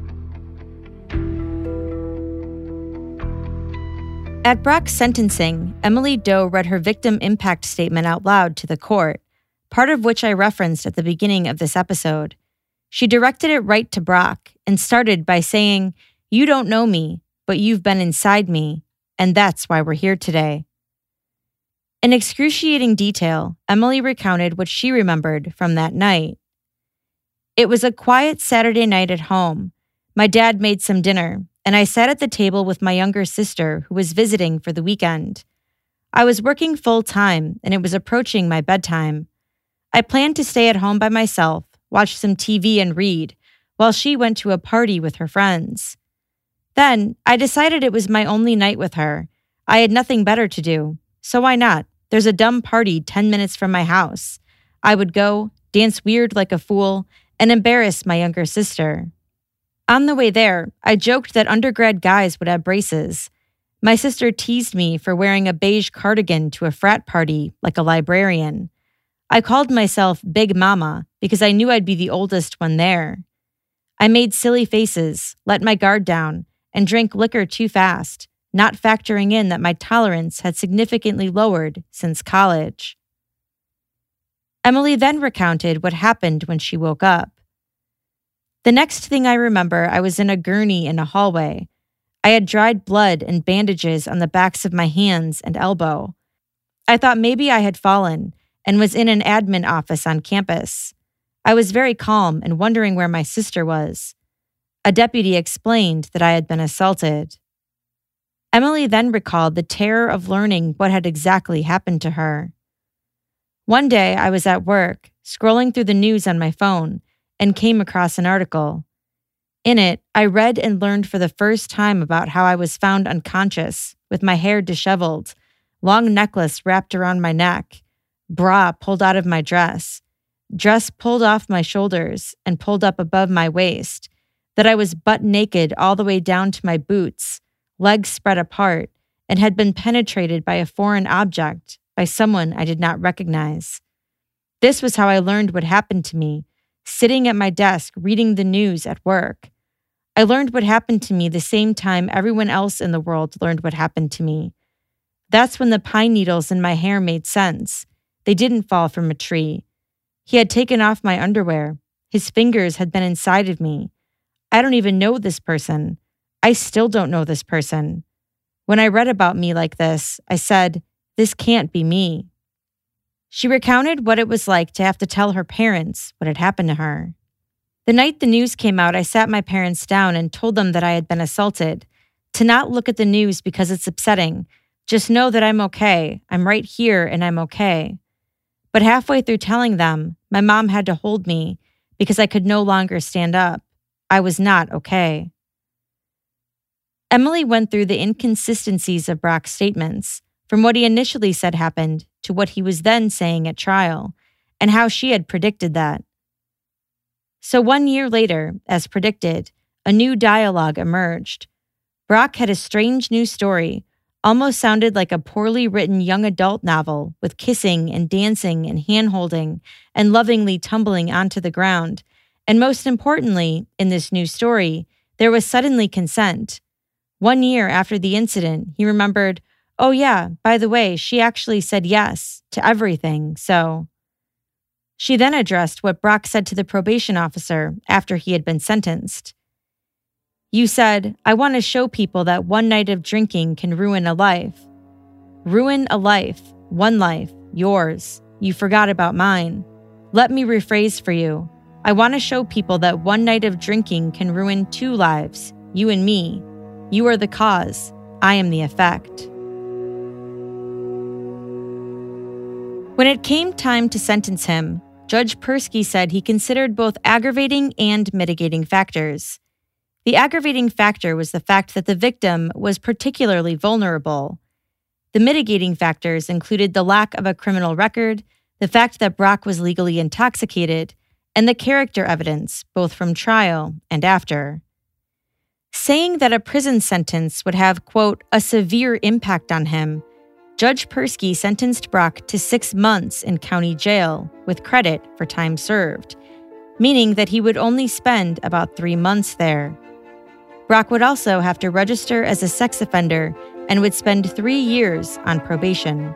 At Brock's sentencing, Emily Doe read her victim impact statement out loud to the court, part of which I referenced at the beginning of this episode. She directed it right to Brock and started by saying, "You don't know me, but you've been inside me, and that's why we're here today." In excruciating detail, Emily recounted what she remembered from that night. "It was a quiet Saturday night at home. My dad made some dinner, and I sat at the table with my younger sister who was visiting for the weekend. I was working full-time, and it was approaching my bedtime. I planned to stay at home by myself, watch some TV and read, while she went to a party with her friends. Then, I decided it was my only night with her. I had nothing better to do, so why not? There's a dumb party 10 minutes from my house. I would go, dance weird like a fool, and embarrass my younger sister. On the way there, I joked that undergrad guys would have braces. My sister teased me for wearing a beige cardigan to a frat party like a librarian. I called myself Big Mama because I knew I'd be the oldest one there. I made silly faces, let my guard down, and drank liquor too fast, not factoring in that my tolerance had significantly lowered since college. Emily then recounted what happened when she woke up. The next thing I remember, I was in a gurney in a hallway. I had dried blood and bandages on the backs of my hands and elbow. I thought maybe I had fallen and was in an admin office on campus. I was very calm and wondering where my sister was. A deputy explained that I had been assaulted. Emily then recalled the terror of learning what had exactly happened to her. One day, I was at work, scrolling through the news on my phone, and came across an article. In it, I read and learned for the first time about how I was found unconscious, with my hair disheveled, long necklace wrapped around my neck, bra pulled out of my dress pulled off my shoulders and pulled up above my waist, that I was butt naked all the way down to my boots, legs spread apart, and had been penetrated by a foreign object, by someone I did not recognize. This was how I learned what happened to me, sitting at my desk reading the news at work. I learned what happened to me the same time everyone else in the world learned what happened to me. That's when the pine needles in my hair made sense. They didn't fall from a tree. He had taken off my underwear. His fingers had been inside of me. I don't even know this person. I still don't know this person. When I read about me like this, I said, this can't be me. She recounted what it was like to have to tell her parents what had happened to her. The night the news came out, I sat my parents down and told them that I had been assaulted, to not look at the news because it's upsetting. Just know that I'm okay. I'm right here and I'm okay. But halfway through telling them, my mom had to hold me because I could no longer stand up. I was not okay. Emily went through the inconsistencies of Brock's statements, from what he initially said happened to what he was then saying at trial, and how she had predicted that. So 1 year later, as predicted, a new dialogue emerged. Brock had a strange new story, almost sounded like a poorly written young adult novel with kissing and dancing and hand-holding and lovingly tumbling onto the ground. And most importantly, in this new story, there was suddenly consent. 1 year after the incident, he remembered, oh yeah, by the way, she actually said yes to everything, so. She then addressed what Brock said to the probation officer after he had been sentenced. You said, I want to show people that one night of drinking can ruin a life. Ruin a life, one life, yours. You forgot about mine. Let me rephrase for you. I want to show people that one night of drinking can ruin 2 lives, you and me. You are the cause. I am the effect. When it came time to sentence him, Judge Persky said he considered both aggravating and mitigating factors. The aggravating factor was the fact that the victim was particularly vulnerable. The mitigating factors included the lack of a criminal record, the fact that Brock was legally intoxicated, and the character evidence, both from trial and after. Saying that a prison sentence would have, quote, a severe impact on him, Judge Persky sentenced Brock to 6 months in county jail with credit for time served, meaning that he would only spend about 3 months there. Brock would also have to register as a sex offender and would spend 3 years on probation.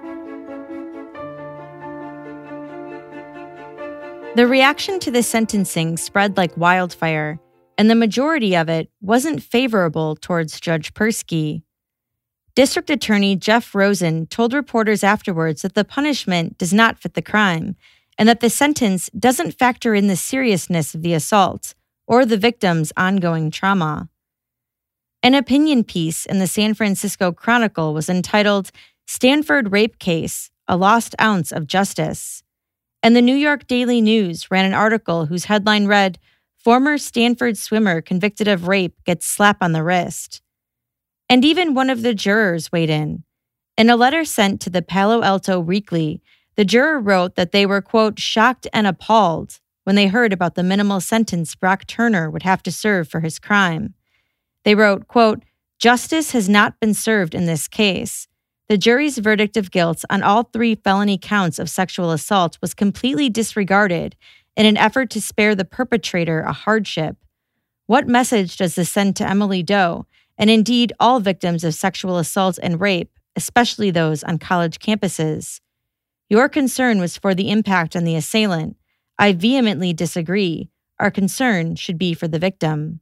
The reaction to the sentencing spread like wildfire, and the majority of it wasn't favorable towards Judge Persky. District Attorney Jeff Rosen told reporters afterwards that the punishment does not fit the crime, and that the sentence doesn't factor in the seriousness of the assault or the victim's ongoing trauma. An opinion piece in the San Francisco Chronicle was entitled Stanford Rape Case, A Lost Ounce of Justice. And the New York Daily News ran an article whose headline read, Former Stanford swimmer convicted of rape gets slap on the wrist. And even one of the jurors weighed in. In a letter sent to the Palo Alto Weekly, the juror wrote that they were, quote, shocked and appalled when they heard about the minimal sentence Brock Turner would have to serve for his crime. They wrote, quote, justice has not been served in this case. The jury's verdict of guilt on all 3 felony counts of sexual assault was completely disregarded in an effort to spare the perpetrator a hardship. What message does this send to Emily Doe, and indeed all victims of sexual assault and rape, especially those on college campuses? Your concern was for the impact on the assailant. I vehemently disagree. Our concern should be for the victim.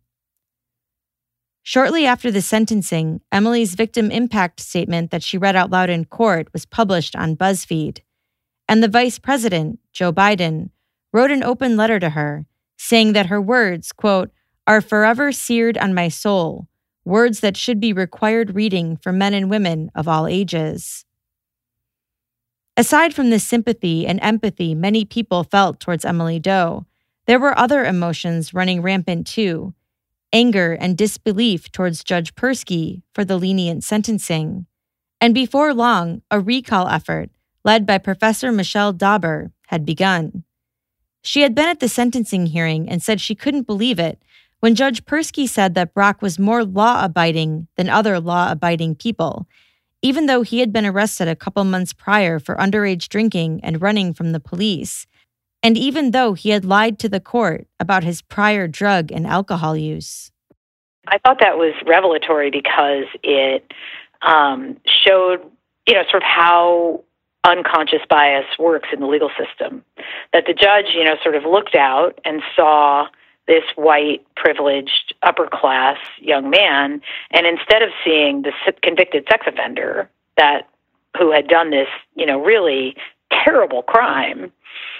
Shortly after the sentencing, Emily's victim impact statement that she read out loud in court was published on BuzzFeed. And the vice president, Joe Biden, wrote an open letter to her, saying that her words, quote, are forever seared on my soul, words that should be required reading for men and women of all ages. Aside from the sympathy and empathy many people felt towards Emily Doe, there were other emotions running rampant too. Anger and disbelief towards Judge Persky for the lenient sentencing. And before long, a recall effort, led by Professor Michelle Dauber, had begun. She had been at the sentencing hearing and said she couldn't believe it when Judge Persky said that Brock was more law-abiding than other law-abiding people, even though he had been arrested a couple months prior for underage drinking and running from the police, and even though he had lied to the court about his prior drug and alcohol use. I thought that was revelatory because it showed, sort of how unconscious bias works in the legal system. That the judge, sort of looked out and saw this white, privileged, upper-class young man, and instead of seeing the convicted sex offender who had done this, really terrible crime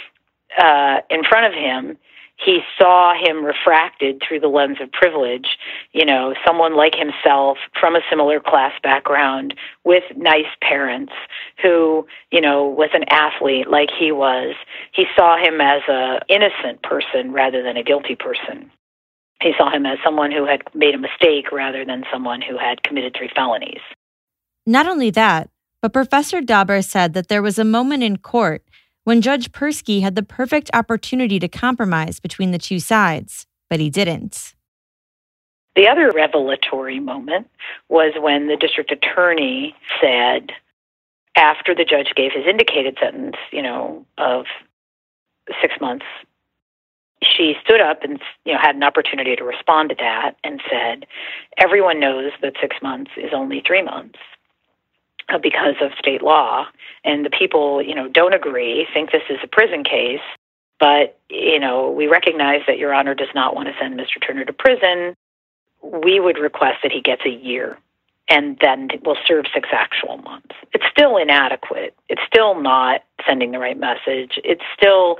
in front of him, he saw him refracted through the lens of privilege, someone like himself from a similar class background with nice parents who, was an athlete like he was. He saw him as an innocent person rather than a guilty person. He saw him as someone who had made a mistake rather than someone who had committed 3 felonies. Not only that, but Professor Dauber said that there was a moment in court when Judge Persky had the perfect opportunity to compromise between the two sides, but he didn't. The other revelatory moment was when the district attorney said, after the judge gave his indicated sentence, of 6 months, she stood up and, had an opportunity to respond to that and said, everyone knows that 6 months is only 3 months because of state law. And the people, don't agree, think this is a prison case. But, we recognize that Your Honor does not want to send Mr. Turner to prison. We would request that he gets a year and then will serve 6 actual months. It's still inadequate. It's still not sending the right message. It's still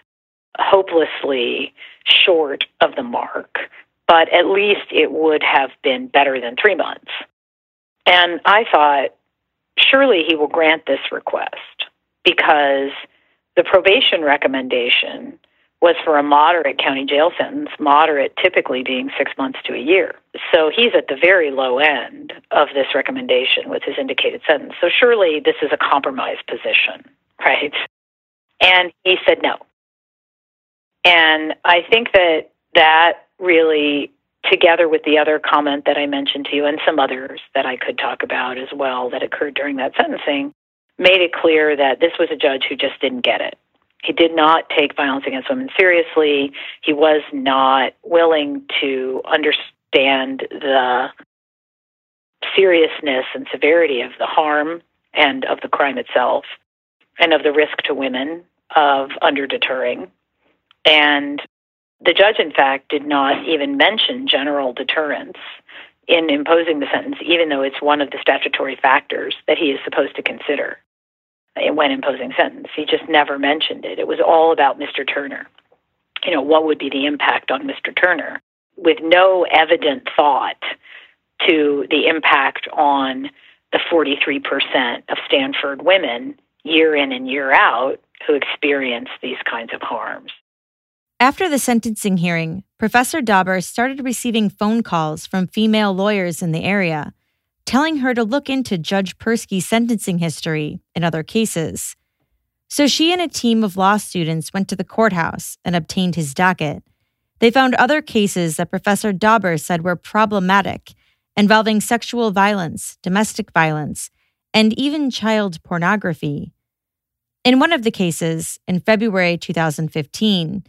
hopelessly short of the mark. But at least it would have been better than 3 months. And I thought, surely he will grant this request because the probation recommendation was for a moderate county jail sentence, moderate typically being 6 months to a year. So he's at the very low end of this recommendation with his indicated sentence. So surely this is a compromise position, right? And he said no. And I think that really, together with the other comment that I mentioned to you and some others that I could talk about as well that occurred during that sentencing, made it clear that this was a judge who just didn't get it. He did not take violence against women seriously. He was not willing to understand the seriousness and severity of the harm and of the crime itself and of the risk to women of under-deterring. And the judge, in fact, did not even mention general deterrence in imposing the sentence, even though it's one of the statutory factors that he is supposed to consider when imposing sentence. He just never mentioned it. It was all about Mr. Turner. What would be the impact on Mr. Turner, with no evident thought to the impact on the 43% of Stanford women year in and year out who experience these kinds of harms. After the sentencing hearing, Professor Dauber started receiving phone calls from female lawyers in the area, telling her to look into Judge Persky's sentencing history in other cases. So she and a team of law students went to the courthouse and obtained his docket. They found other cases that Professor Dauber said were problematic, involving sexual violence, domestic violence, and even child pornography. In one of the cases, in February 2015,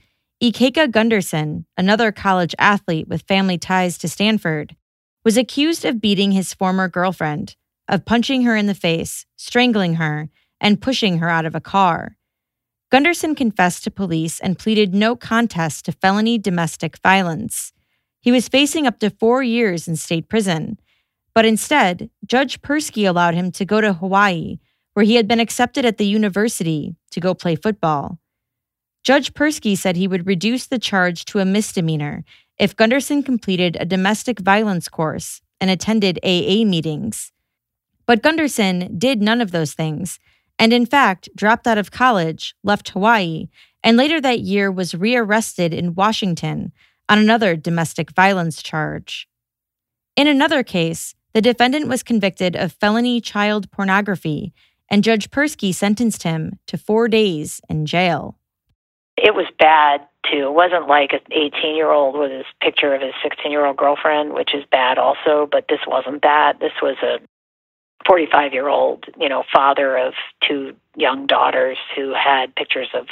Ikaika Gunderson, another college athlete with family ties to Stanford, was accused of beating his former girlfriend, of punching her in the face, strangling her, and pushing her out of a car. Gunderson confessed to police and pleaded no contest to felony domestic violence. He was facing up to 4 years in state prison, but instead, Judge Persky allowed him to go to Hawaii, where he had been accepted at the university to go play football. Judge Persky said he would reduce the charge to a misdemeanor if Gunderson completed a domestic violence course and attended AA meetings. But Gunderson did none of those things, and in fact dropped out of college, left Hawaii, and later that year was rearrested in Washington on another domestic violence charge. In another case, the defendant was convicted of felony child pornography, and Judge Persky sentenced him to 4 days in jail. It was bad, too. It wasn't like an 18-year-old with his picture of his 16-year-old girlfriend, which is bad also, but this wasn't that. This was a 45-year-old, father of 2 young daughters who had pictures of,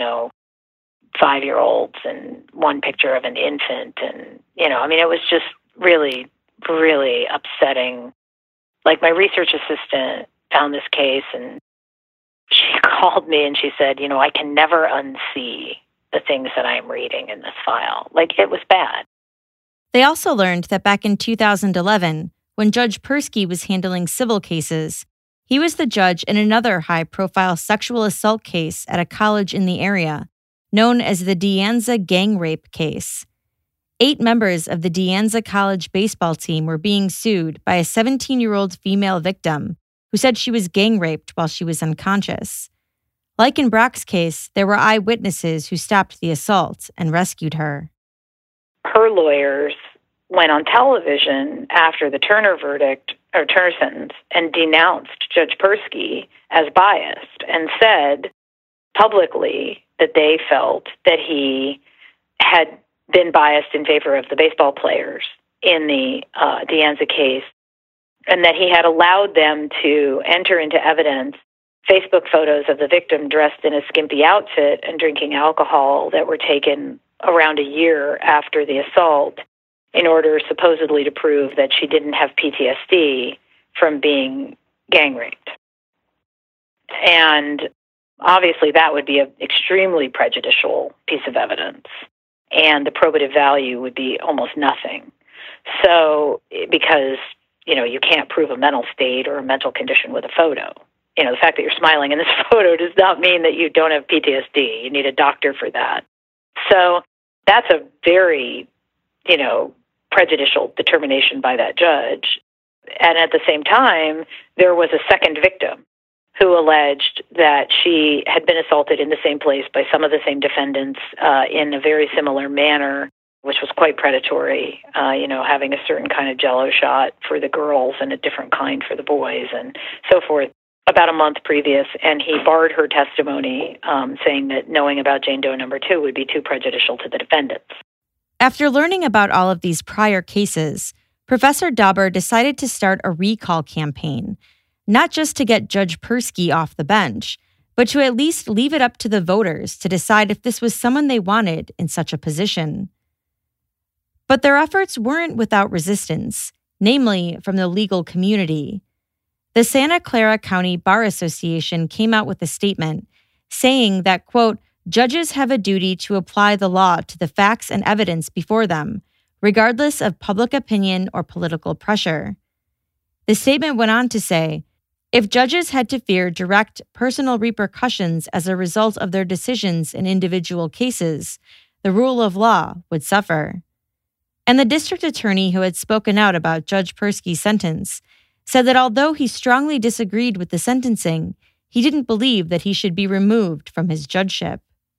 5-year-olds and one picture of an infant. And, it was just really, really upsetting. Like, my research assistant found this case, and she called me and she said, I can never unsee the things that I'm reading in this file. Like, it was bad. They also learned that back in 2011, when Judge Persky was handling civil cases, he was the judge in another high-profile sexual assault case at a college in the area, known as the De Anza gang rape case. 8 members of the De Anza College baseball team were being sued by a 17-year-old female victim who said she was gang raped while she was unconscious. Like in Brock's case, there were eyewitnesses who stopped the assault and rescued her. Her lawyers went on television after the Turner sentence and denounced Judge Persky as biased and said publicly that they felt that he had been biased in favor of the baseball players in the De Anza case, and that he had allowed them to enter into evidence Facebook photos of the victim dressed in a skimpy outfit and drinking alcohol that were taken around a year after the assault in order supposedly to prove that she didn't have PTSD from being gang raped. And obviously that would be an extremely prejudicial piece of evidence, and the probative value would be almost nothing. So, because you can't prove a mental state or a mental condition with a photo. The fact that you're smiling in this photo does not mean that you don't have PTSD. You need a doctor for that. So that's a very, prejudicial determination by that judge. And at the same time, there was a second victim who alleged that she had been assaulted in the same place by some of the same defendants in a very similar manner, which was quite predatory, having a certain kind of Jell-O shot for the girls and a different kind for the boys and so forth, about a month previous. And he barred her testimony, saying that knowing about Jane Doe number 2 would be too prejudicial to the defendants. After learning about all of these prior cases, Professor Dauber decided to start a recall campaign, not just to get Judge Persky off the bench, but to at least leave it up to the voters to decide if this was someone they wanted in such a position. But their efforts weren't without resistance, namely from the legal community. The Santa Clara County Bar Association came out with a statement saying that, quote, judges have a duty to apply the law to the facts and evidence before them, regardless of public opinion or political pressure. The statement went on to say, if judges had to fear direct personal repercussions as a result of their decisions in individual cases, the rule of law would suffer. And the district attorney who had spoken out about Judge Persky's sentence said that although he strongly disagreed with the sentencing, he didn't believe that he should be removed from his judgeship.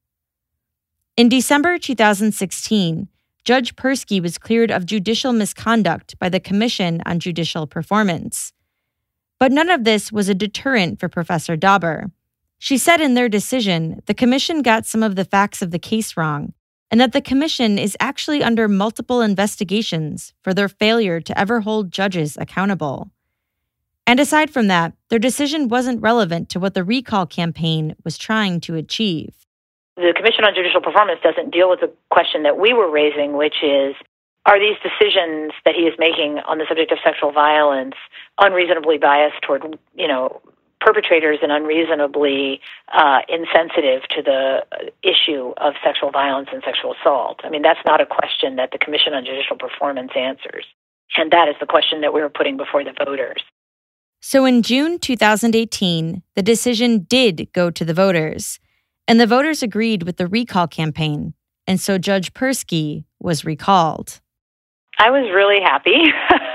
In December 2016, Judge Persky was cleared of judicial misconduct by the Commission on Judicial Performance. But none of this was a deterrent for Professor Dauber. She said in their decision, the Commission got some of the facts of the case wrong, and that the Commission is actually under multiple investigations for their failure to ever hold judges accountable. And aside from that, their decision wasn't relevant to what the recall campaign was trying to achieve. The Commission on Judicial Performance doesn't deal with the question that we were raising, which is, are these decisions that he is making on the subject of sexual violence unreasonably biased toward, perpetrators and unreasonably insensitive to the issue of sexual violence and sexual assault? I mean, that's not a question that the Commission on Judicial Performance answers. And that is the question that we were putting before the voters. So in June 2018, the decision did go to the voters, and the voters agreed with the recall campaign, and so Judge Persky was recalled. I was really happy.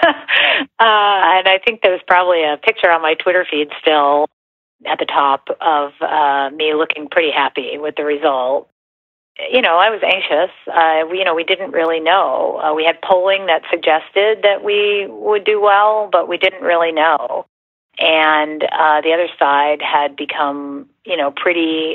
And I think there's probably a picture on my Twitter feed still at the top of me looking pretty happy with the result. I was anxious. We didn't really know. We had polling that suggested that we would do well, but we didn't really know. And the other side had become, pretty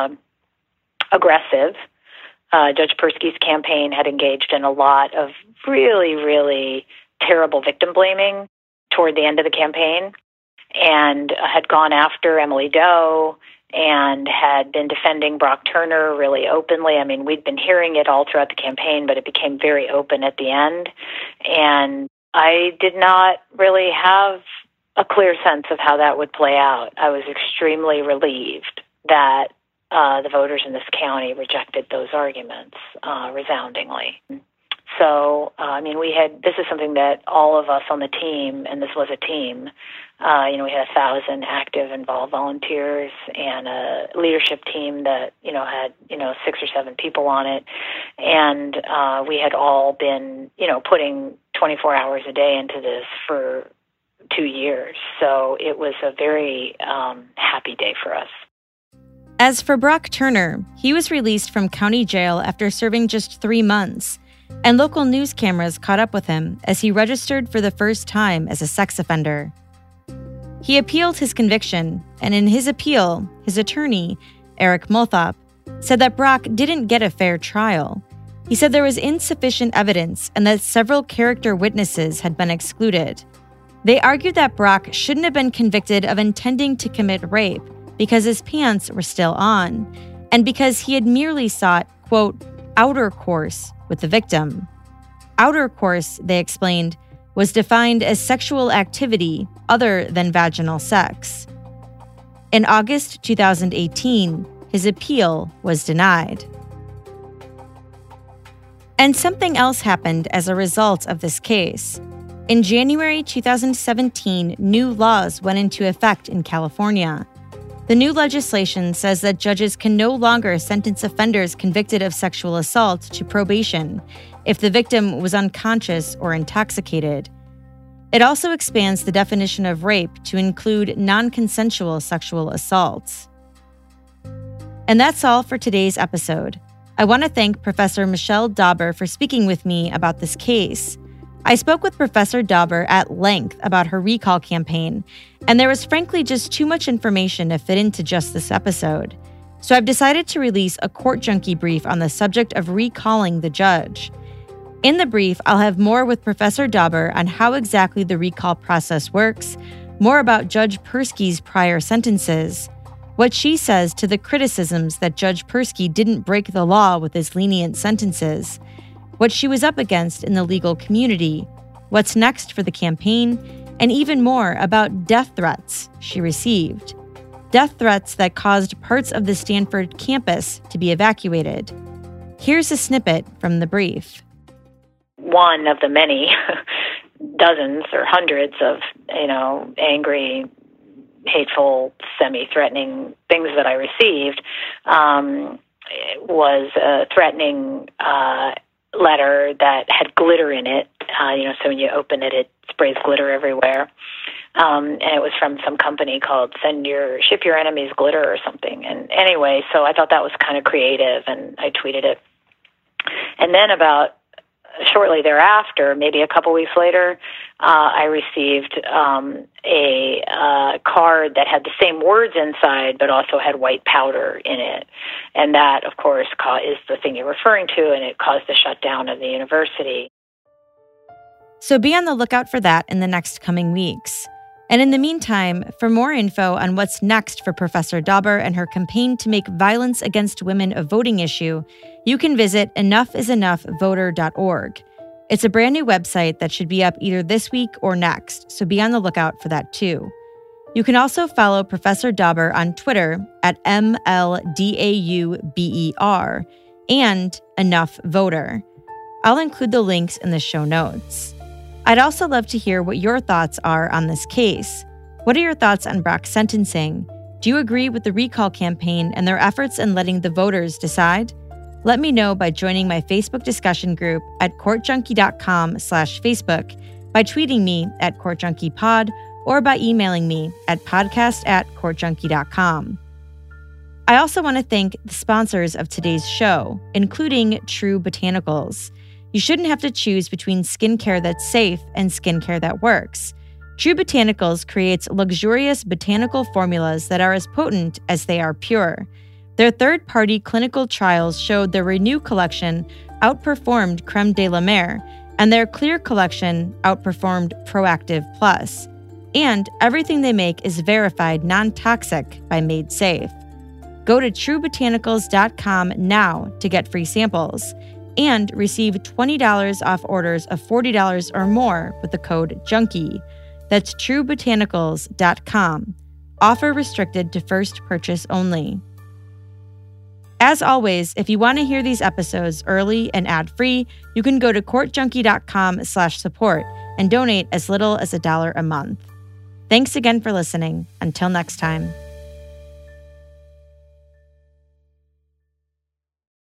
aggressive. Judge Persky's campaign had engaged in a lot of really, really terrible victim blaming toward the end of the campaign, and had gone after Emily Doe and had been defending Brock Turner really openly. I mean, we'd been hearing it all throughout the campaign, but it became very open at the end. And I did not really have a clear sense of how that would play out. I was extremely relieved that the voters in this county rejected those arguments resoundingly. So, this is something that all of us on the team, and this was a team, we had 1,000 active involved volunteers and a leadership team that, had, 6 or 7 people on it. And we had all been, putting 24 hours a day into this for 2 years. So it was a very happy day for us. As for Brock Turner, he was released from county jail after serving just 3 months, and local news cameras caught up with him as he registered for the first time as a sex offender. He appealed his conviction, and in his appeal, his attorney, Eric Multhop, said that Brock didn't get a fair trial. He said there was insufficient evidence and that several character witnesses had been excluded. They argued that Brock shouldn't have been convicted of intending to commit rape because his pants were still on, and because he had merely sought, quote, outer course with the victim. Outer course, they explained, was defined as sexual activity other than vaginal sex. In August 2018, his appeal was denied. And something else happened as a result of this case. In January 2017, new laws went into effect in California. The new legislation says that judges can no longer sentence offenders convicted of sexual assault to probation if the victim was unconscious or intoxicated. It also expands the definition of rape to include non-consensual sexual assaults. And that's all for today's episode. I want to thank Professor Michelle Dauber for speaking with me about this case. I spoke with Professor Dauber at length about her recall campaign, and there was frankly just too much information to fit into just this episode. So I've decided to release a Court Junkie brief on the subject of recalling the judge. In the brief, I'll have more with Professor Dauber on how exactly the recall process works, more about Judge Persky's prior sentences, what she says to the criticisms that Judge Persky didn't break the law with his lenient sentences, what she was up against in the legal community, what's next for the campaign, and even more about death threats she received. Death threats that caused parts of the Stanford campus to be evacuated. Here's a snippet from the brief. One of the many dozens or hundreds of, angry, hateful, semi-threatening things that I received was a threatening letter that had glitter in it. So when you open it, it sprays glitter everywhere. And it was from some company called Ship Your Enemies Glitter or something. And anyway, so I thought that was kind of creative, and I tweeted it. And then about shortly thereafter, maybe a couple weeks later, I received a card that had the same words inside, but also had white powder in it. And that, of course, is the thing you're referring to, and it caused the shutdown of the university. So be on the lookout for that in the next coming weeks. And in the meantime, for more info on what's next for Professor Dauber and her campaign to make violence against women a voting issue, you can visit enoughisenoughvoter.org. It's a brand new website that should be up either this week or next, so be on the lookout for that too. You can also follow Professor Dauber on Twitter at MLDAUBER and Enough Voter. I'll include the links in the show notes. I'd also love to hear what your thoughts are on this case. What are your thoughts on Brock's sentencing? Do you agree with the recall campaign and their efforts in letting the voters decide? Let me know by joining my Facebook discussion group at courtjunkie.com/Facebook, by tweeting me at courtjunkiepod, or by emailing me at podcast@courtjunkie.com. I also want to thank the sponsors of today's show, including True Botanicals. You shouldn't have to choose between skincare that's safe and skincare that works. True Botanicals creates luxurious botanical formulas that are as potent as they are pure. Their third-party clinical trials showed their Renew collection outperformed Creme de la Mer, and their Clear collection outperformed Proactive Plus. And everything they make is verified non-toxic by Made Safe. Go to truebotanicals.com now to get free samples and receive $20 off orders of $40 or more with the code JUNKIE. That's truebotanicals.com. Offer restricted to first purchase only. As always, if you want to hear these episodes early and ad-free, you can go to courtjunkie.com/support and donate as little as $1 a month. Thanks again for listening. Until next time.